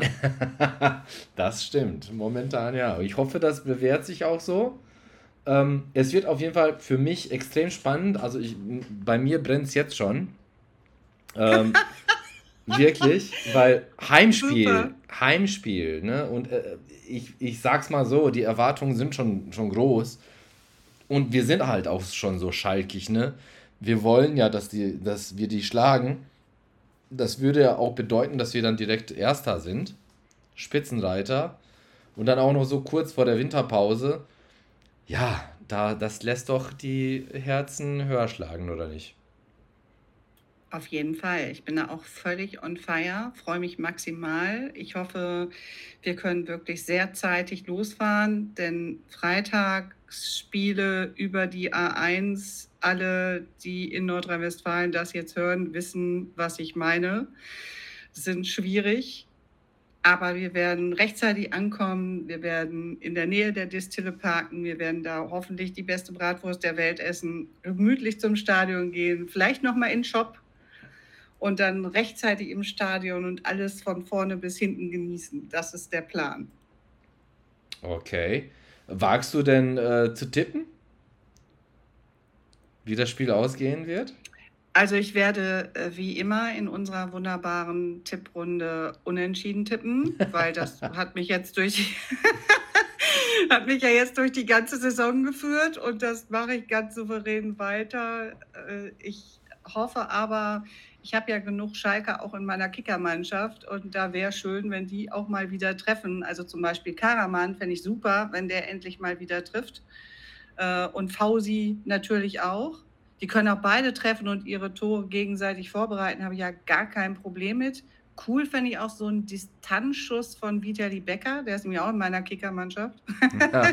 Das stimmt, momentan ja. Ich hoffe, das bewährt sich auch so. Ähm, es wird auf jeden Fall für mich extrem spannend. Also ich, bei mir brennt es jetzt schon. Ähm, Wirklich, weil Heimspiel, Super. Heimspiel, ne? Und äh, ich, ich sag's mal so, die Erwartungen sind schon, schon groß. Und wir sind halt auch schon so schalkig, ne? Wir wollen ja, dass, die, dass wir die schlagen. Das würde ja auch bedeuten, dass wir dann direkt Erster sind. Spitzenreiter. Und dann auch noch so kurz vor der Winterpause. Ja, da, das lässt doch die Herzen höher schlagen, oder nicht? Auf jeden Fall. Ich bin da auch völlig on fire, freue mich maximal. Ich hoffe, wir können wirklich sehr zeitig losfahren, denn Freitagsspiele über die A eins, alle, die in Nordrhein-Westfalen das jetzt hören, wissen, was ich meine, sind schwierig. Aber wir werden rechtzeitig ankommen, wir werden in der Nähe der Distille parken, wir werden da hoffentlich die beste Bratwurst der Welt essen, gemütlich zum Stadion gehen, vielleicht nochmal in den Shop und dann rechtzeitig im Stadion und alles von vorne bis hinten genießen. Das ist der Plan. Okay. Wagst du denn äh, zu tippen, wie das Spiel ausgehen wird? Also ich werde äh, wie immer in unserer wunderbaren Tipprunde unentschieden tippen, weil das hat mich jetzt durch die hat mich ja jetzt durch die ganze Saison geführt und das mache ich ganz souverän weiter. Äh, Ich hoffe aber, ich habe ja genug Schalker auch in meiner Kickermannschaft und da wäre schön, wenn die auch mal wieder treffen. Also zum Beispiel Karaman fände ich super, wenn der endlich mal wieder trifft. Äh, Und Fausi natürlich auch. Die können auch beide treffen und ihre Tore gegenseitig vorbereiten, habe ich ja gar kein Problem mit. Cool fände ich auch so einen Distanzschuss von Vitali Becker, der ist nämlich auch in meiner Kickermannschaft. Ja.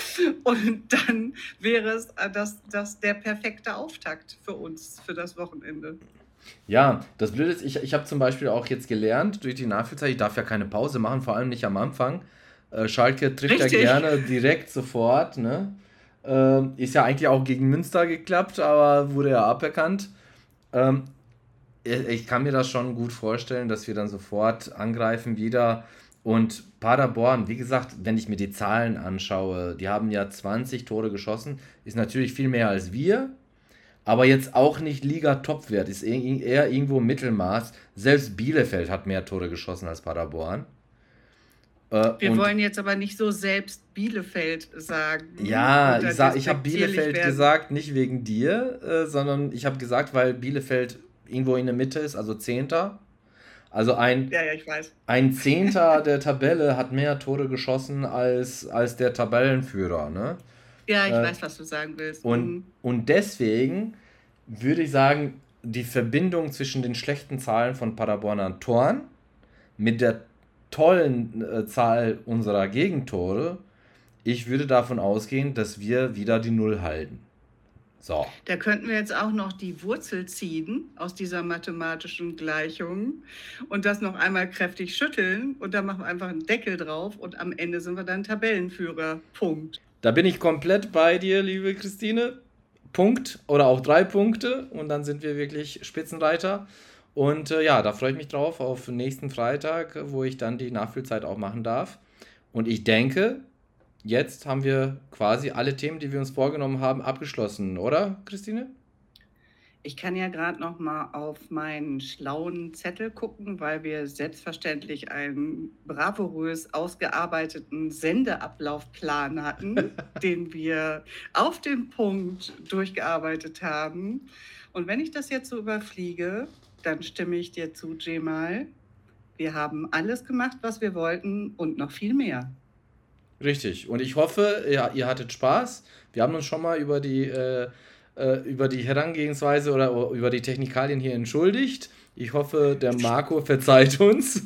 Und dann wäre es äh, das, das der perfekte Auftakt für uns, für das Wochenende. Ja, das Blöde ist, ich, ich habe zum Beispiel auch jetzt gelernt durch die Nachspielzeit, ich darf ja keine Pause machen, vor allem nicht am Anfang. Äh, Schalke trifft ja Richtig. gerne direkt sofort, ne? Ähm, ist ja eigentlich auch gegen Münster geklappt, aber wurde ja aberkannt. Ähm, ich ich kann mir das schon gut vorstellen, dass wir dann sofort angreifen wieder. Und Paderborn, wie gesagt, wenn ich mir die Zahlen anschaue, die haben ja zwanzig Tore geschossen, ist natürlich viel mehr als wir, aber jetzt auch nicht Liga-Topwert, ist eher eher irgendwo Mittelmaß. Selbst Bielefeld hat mehr Tore geschossen als Paderborn. Äh, Wir und wollen jetzt aber nicht so selbst Bielefeld sagen ja, oder ich sag, ich habe despektierlich Bielefeld werden. gesagt, nicht wegen dir, äh, sondern ich habe gesagt, weil Bielefeld irgendwo in der Mitte ist, also Zehnter. Also ein, Ja, ja, ich weiß. ein Zehnter der Tabelle hat mehr Tore geschossen als, als der Tabellenführer, ne? Ja, ich Äh, weiß, was du sagen willst. und, Mhm. und deswegen würde ich sagen, die Verbindung zwischen den schlechten Zahlen von Paderborner Toren mit der tollen äh, Zahl unserer Gegentore, ich würde davon ausgehen, dass wir wieder die Null halten. So. Da könnten wir jetzt auch noch die Wurzel ziehen aus dieser mathematischen Gleichung und das noch einmal kräftig schütteln und dann machen wir einfach einen Deckel drauf und am Ende sind wir dann Tabellenführer. Punkt. Da bin ich komplett bei dir, liebe Christine. Punkt oder auch drei Punkte und dann sind wir wirklich Spitzenreiter. Und äh, ja, da freue ich mich drauf auf nächsten Freitag, wo ich dann die Nachfüllzeit auch machen darf. Und ich denke, jetzt haben wir quasi alle Themen, die wir uns vorgenommen haben, abgeschlossen, oder, Christine? Ich kann ja gerade noch mal auf meinen schlauen Zettel gucken, weil wir selbstverständlich einen bravourös ausgearbeiteten Sendeablaufplan hatten, den wir auf den Punkt durchgearbeitet haben. Und wenn ich das jetzt so überfliege, dann stimme ich dir zu, Cemal. Wir haben alles gemacht, was wir wollten und noch viel mehr. Richtig. Und ich hoffe, ja, ihr hattet Spaß. Wir haben uns schon mal über die, äh, äh, über die Herangehensweise oder über die Technikalien hier entschuldigt. Ich hoffe, der Marco verzeiht uns.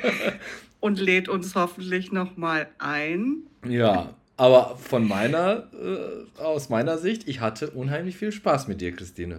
Und lädt uns hoffentlich noch mal ein. Ja, aber von meiner, äh, aus meiner Sicht, ich hatte unheimlich viel Spaß mit dir, Christine.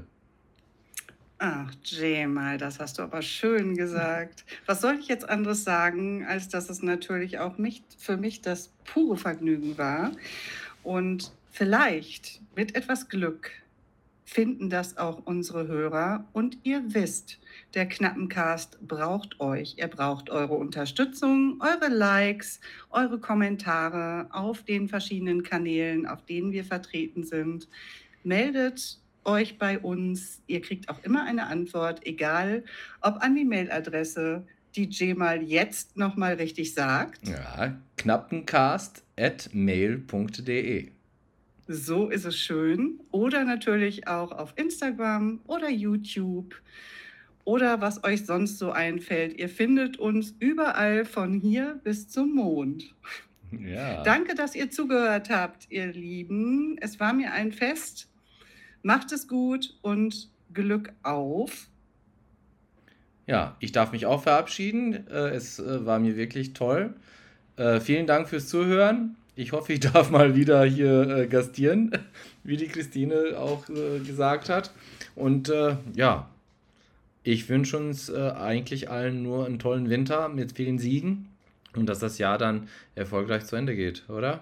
Ach, Cemal, das hast du aber schön gesagt. Was soll ich jetzt anderes sagen, als dass es natürlich auch mich, für mich das pure Vergnügen war. Und vielleicht mit etwas Glück finden das auch unsere Hörer. Und ihr wisst, der Knappencast braucht euch. Er braucht eure Unterstützung, eure Likes, eure Kommentare auf den verschiedenen Kanälen, auf denen wir vertreten sind. Meldet euch bei uns. Ihr kriegt auch immer eine Antwort, egal ob an die Mailadresse, die Cemal jetzt nochmal richtig sagt. Ja, knappencast at mail punkt de. So ist es schön. Oder natürlich auch auf Instagram oder YouTube oder was euch sonst so einfällt. Ihr findet uns überall von hier bis zum Mond. Ja. Danke, dass ihr zugehört habt, ihr Lieben. Es war mir ein Fest. Macht es gut und Glück auf. Ja, ich darf mich auch verabschieden. Äh, Es äh, war mir wirklich toll. Äh, Vielen Dank fürs Zuhören. Ich hoffe, ich darf mal wieder hier äh, gastieren, wie die Christine auch äh, gesagt hat. Und äh, ja, ich wünsche uns äh, eigentlich allen nur einen tollen Winter mit vielen Siegen und dass das Jahr dann erfolgreich zu Ende geht, oder?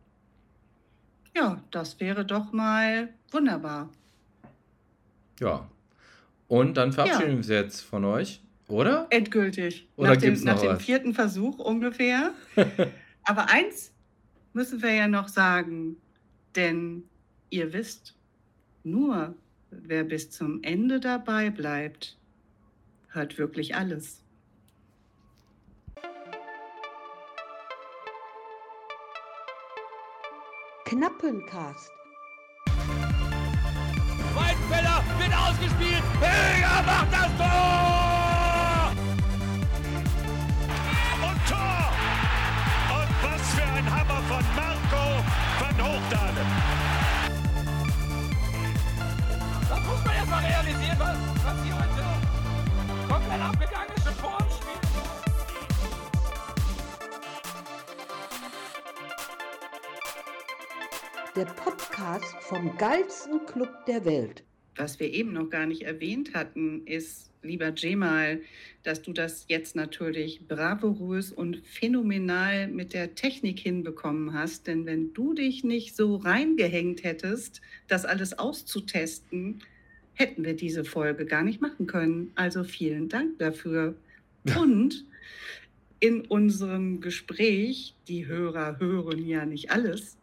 Ja, das wäre doch mal wunderbar. Ja. Und dann verabschieden Ja. wir uns jetzt von euch, oder? Endgültig. Oder nach dem, gibt's noch nach dem was? vierten Versuch ungefähr. Aber eins müssen wir ja noch sagen, denn ihr wisst, nur wer bis zum Ende dabei bleibt, hört wirklich alles. Knappencast. Weidenfeller wird ausgespielt. Höger macht das Tor! Und Tor! Und was für ein Hammer von Marco van Hoogdalen. Das muss man erst mal realisieren, was, was hier heute komplett abgegangen ist vor dem Spiel. Der Podcast vom geilsten Club der Welt. Was wir eben noch gar nicht erwähnt hatten, ist, lieber Cemal, dass du das jetzt natürlich bravourös und phänomenal mit der Technik hinbekommen hast. Denn wenn du dich nicht so reingehängt hättest, das alles auszutesten, hätten wir diese Folge gar nicht machen können. Also vielen Dank dafür. Und in unserem Gespräch, die Hörer hören ja nicht alles,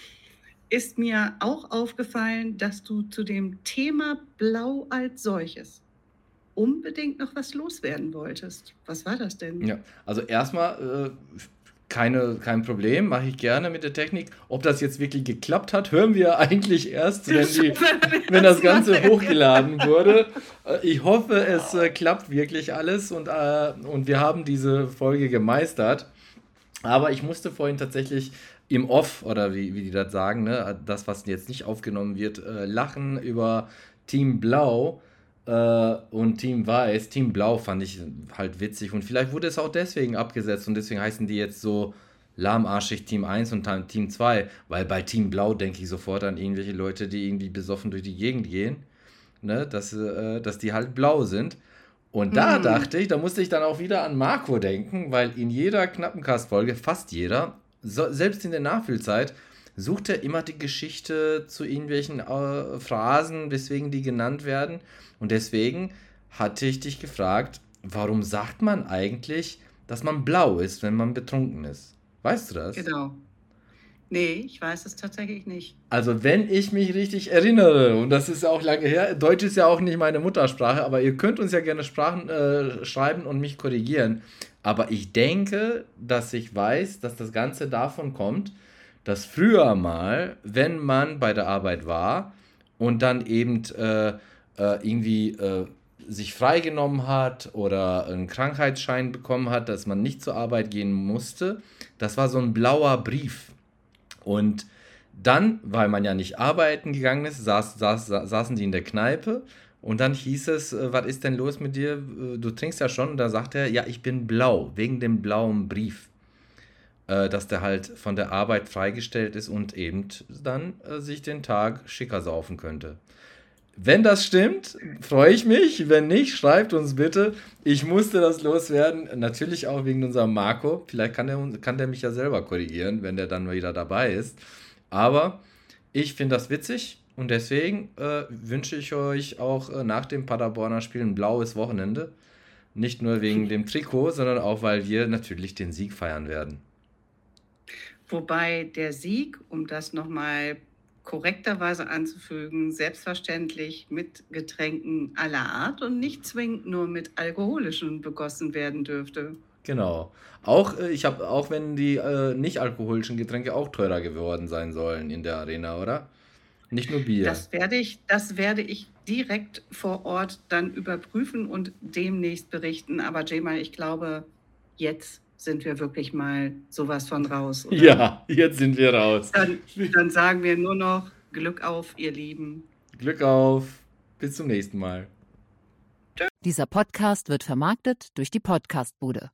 ist mir auch aufgefallen, dass du zu dem Thema Blau als solches unbedingt noch was loswerden wolltest. Was war das denn? Ja, also erstmal äh, keine, kein Problem, mache ich gerne mit der Technik. Ob das jetzt wirklich geklappt hat, hören wir eigentlich erst, wenn, die, wenn das Ganze hochgeladen wurde. Äh, Ich hoffe, es äh, klappt wirklich alles und, äh, und wir haben diese Folge gemeistert. Aber ich musste vorhin tatsächlich im Off, oder wie, wie die das sagen, ne, das, was jetzt nicht aufgenommen wird, äh, lachen über Team Blau äh, und Team Weiß. Team Blau fand ich halt witzig und vielleicht wurde es auch deswegen abgesetzt und deswegen heißen die jetzt so lahmarschig Team eins und dann Team zwei, weil bei Team Blau denke ich sofort an irgendwelche Leute, die irgendwie besoffen durch die Gegend gehen, ne, dass, äh, dass die halt blau sind. Und da Mhm. dachte ich, da musste ich dann auch wieder an Marco denken, weil in jeder Knappencast-Folge, fast jeder, so, selbst in der Nachfüllzeit, sucht er immer die Geschichte zu irgendwelchen äh, Phrasen, weswegen die genannt werden. Und deswegen hatte ich dich gefragt, warum sagt man eigentlich, dass man blau ist, wenn man betrunken ist? Weißt du das? Genau. Nee, ich weiß es tatsächlich nicht. Also wenn ich mich richtig erinnere, und das ist ja auch lange her, Deutsch ist ja auch nicht meine Muttersprache, aber ihr könnt uns ja gerne Sprachen äh, schreiben und mich korrigieren. Aber ich denke, dass ich weiß, dass das Ganze davon kommt, dass früher mal, wenn man bei der Arbeit war und dann eben äh, äh, irgendwie äh, sich freigenommen hat oder einen Krankheitsschein bekommen hat, dass man nicht zur Arbeit gehen musste, das war so ein blauer Brief. Und dann, weil man ja nicht arbeiten gegangen ist, saß, saß, saßen die in der Kneipe und dann hieß es, äh, was ist denn los mit dir? Äh, Du trinkst ja schon. Und da sagt er, ja, ich bin blau, wegen dem blauen Brief. Äh, dass der halt von der Arbeit freigestellt ist und eben dann äh, sich den Tag schicker saufen könnte. Wenn das stimmt, freue ich mich. Wenn nicht, schreibt uns bitte. Ich musste das loswerden. Natürlich auch wegen unserem Marco. Vielleicht kann der, kann der mich ja selber korrigieren, wenn der dann wieder dabei ist. Aber ich finde das witzig und deswegen äh, wünsche ich euch auch äh, nach dem Paderborner Spiel ein blaues Wochenende. Nicht nur wegen dem Trikot, sondern auch, weil wir natürlich den Sieg feiern werden. Wobei der Sieg, um das nochmal korrekterweise anzufügen, selbstverständlich mit Getränken aller Art und nicht zwingend nur mit alkoholischen begossen werden dürfte. Genau. Auch, äh, ich habe, auch wenn die äh, nicht alkoholischen Getränke auch teurer geworden sein sollen in der Arena, oder? Nicht nur Bier. Das werde ich, das werde ich direkt vor Ort dann überprüfen und demnächst berichten. Aber Jamal, ich glaube, jetzt sind wir wirklich mal sowas von raus. Oder? Ja, jetzt sind wir raus. Dann, dann sagen wir nur noch Glück auf, ihr Lieben. Glück auf. Bis zum nächsten Mal. Dieser Podcast wird vermarktet durch die Podcastbude.